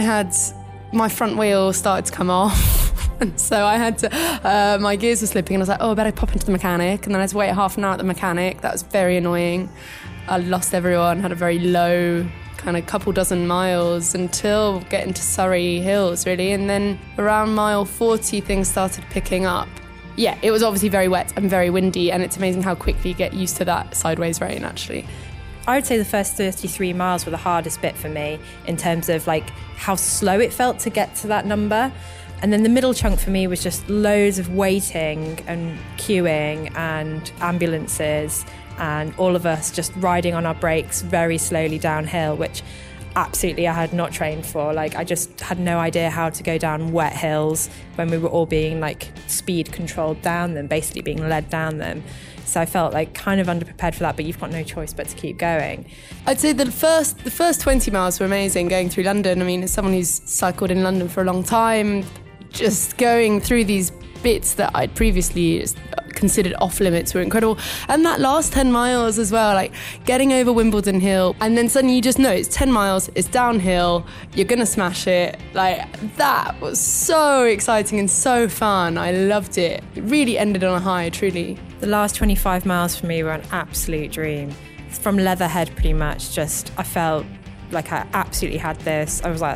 my front wheel started to come off. And so I had to, my gears were slipping and I was like, I better pop into the mechanic. And then I had to wait half an hour at the mechanic. That was very annoying. I lost everyone, had a very low kind of couple dozen miles until getting to Surrey Hills, really. And then around mile 40, things started picking up. Yeah, it was obviously very wet and very windy, and it's amazing how quickly you get used to that sideways rain, actually. I would say the first 33 miles were the hardest bit for me in terms of how slow it felt to get to that number. And then the middle chunk for me was just loads of waiting and queuing and ambulances and all of us just riding on our brakes very slowly downhill, which absolutely I had not trained for. I just had no idea how to go down wet hills when we were all being speed controlled down them, basically being led down them. So I felt kind of underprepared for that, but you've got no choice but to keep going. I'd say the first 20 miles were amazing going through London. I mean, as someone who's cycled in London for a long time, just going through these bits that I'd previously considered off limits were incredible. And that last 10 miles as well, getting over Wimbledon Hill, and then suddenly you just know it's 10 miles, it's downhill, you're gonna smash it. That was so exciting and so fun. I loved it. It really ended on a high, truly. The last 25 miles for me were an absolute dream. From Leatherhead, pretty much, I felt like I absolutely had this. I was like,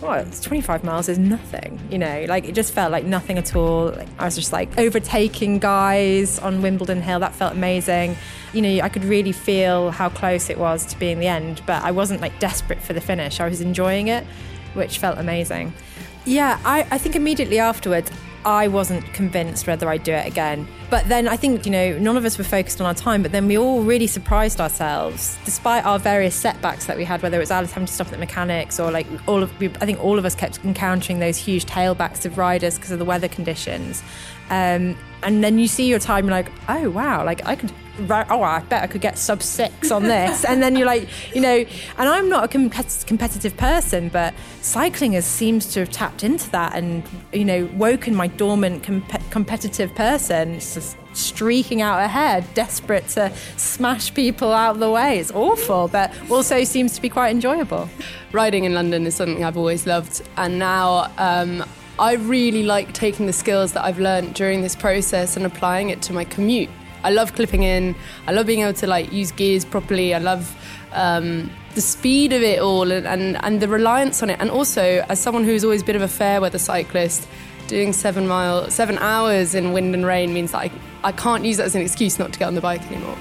it's 25 miles is nothing, you know, like it just felt like nothing at all. Like, I was just like overtaking guys on Wimbledon Hill. That felt amazing. You know, I could really feel how close it was to being the end, but I wasn't like desperate for the finish. I was enjoying it, which felt amazing. Yeah, I think immediately afterwards, I wasn't convinced whether I'd do it again. But then I think, you know, none of us were focused on our time, but then we all really surprised ourselves, despite our various setbacks that we had, whether it was Alice having to stop at the mechanics or like I think all of us kept encountering those huge tailbacks of riders because of the weather conditions. And then you see your time, you're like, oh wow, like I bet I could get sub 6 on this. And then you're like, you know, and I'm not a competitive person, but cycling seems to have tapped into that and, you know, woken my dormant competitive person, just streaking out ahead, desperate to smash people out of the way. It's awful, but also seems to be quite enjoyable. Riding in London is something I've always loved, and now I really like taking the skills that I've learned during this process and applying it to my commute. I love clipping in. I love being able to like use gears properly. I love the speed of it all and the reliance on it. And also, as someone who's always a bit of a fair weather cyclist, doing 7 hours in wind and rain means that I can't use that as an excuse not to get on the bike anymore.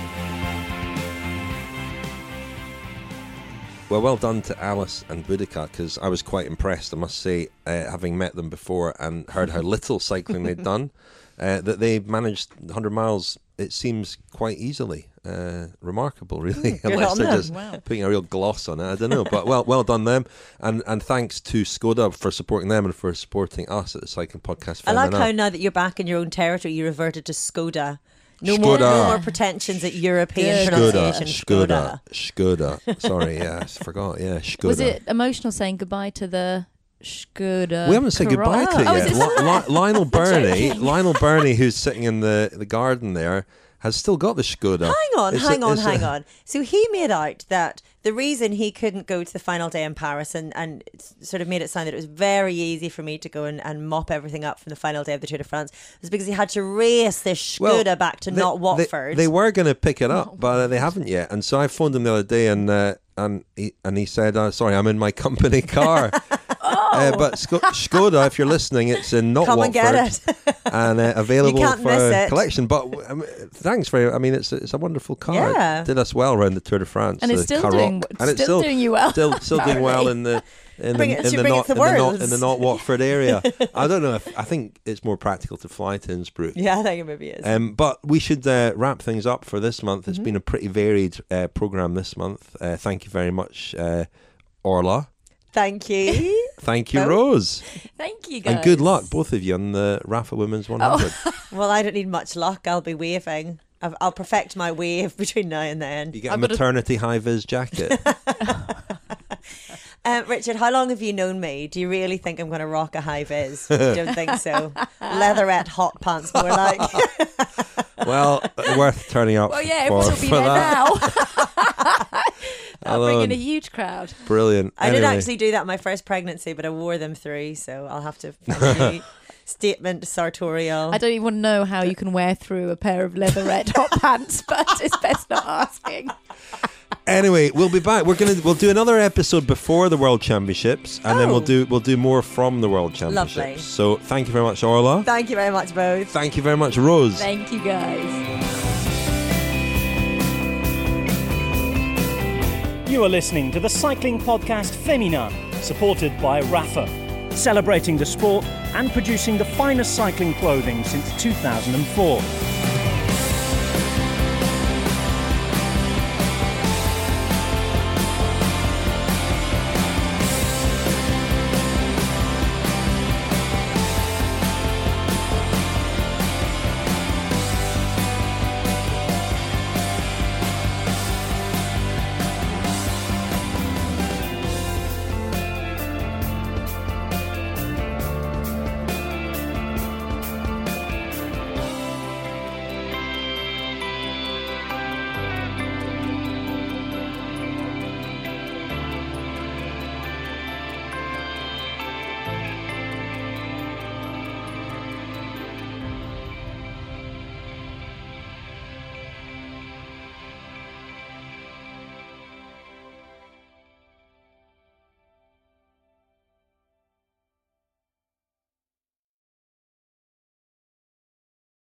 Well done to Alice and Boudica, because I was quite impressed, I must say, having met them before and heard how little cycling they'd done, that they managed 100 miles, it seems, quite easily. Remarkable, really, unless they're just putting a real gloss on it. I don't know, but well done them, and thanks to Skoda for supporting them and for supporting us at the Cycling Podcast Femina. I like how now that you're back in your own territory, you reverted to Skoda. No more pretensions at European pronunciation. Skoda. Sorry, I forgot. Yeah, Skoda. Was it emotional saying goodbye to the Skoda? We haven't said goodbye to it yet. Lionel Burney, who's sitting in the garden there, has still got the Skoda. Hang on. So he made out that the reason he couldn't go to the final day in Paris and sort of made it sound that it was very easy for me to go and mop everything up from the final day of the Tour de France was because he had to race this Skoda back to not Watford. They were going to pick it up, but they haven't yet. And so I phoned him the other day and he said, sorry, I'm in my company car. But Skoda, if you're listening, it's in not Watford. Come and get it. And available for collection. But thanks for it. I mean, it's a wonderful car. Yeah. It did us well around the Tour de France. And it's still doing you well. Still doing well in the not Watford area. I don't know I think it's more practical to fly to Innsbruck. Yeah, I think it maybe is. But we should wrap things up for this month. It's been a pretty varied programme this month. Thank you very much, Orla. Thank you. Thank you, Rose. Thank you, guys. And good luck, both of you, on the Rapha Women's 100. Well, I don't need much luck. I'll be waving. I'll perfect my wave between now and then. You get a maternity high-vis jacket. Richard, how long have you known me? Do you really think I'm going to rock a high-vis? You don't think so? Leatherette hot pants, more like. Well, worth turning up. Well, yeah, everyone will be there now. I'll bring in a huge crowd. Brilliant. I did actually do that in my first pregnancy, but I wore them through, so I'll have to find a statement sartorial. I don't even want to know how you can wear through a pair of leatherette hot pants, but it's best not asking. Anyway, we'll be back. We'll do another episode before the World Championships, and then we'll do more from the World Championships. Lovely. So thank you very much, Orla. Thank you very much, both. Thank you very much, Rose. Thank you, guys. You are listening to the cycling podcast Femina, supported by Rapha, celebrating the sport and producing the finest cycling clothing since 2004.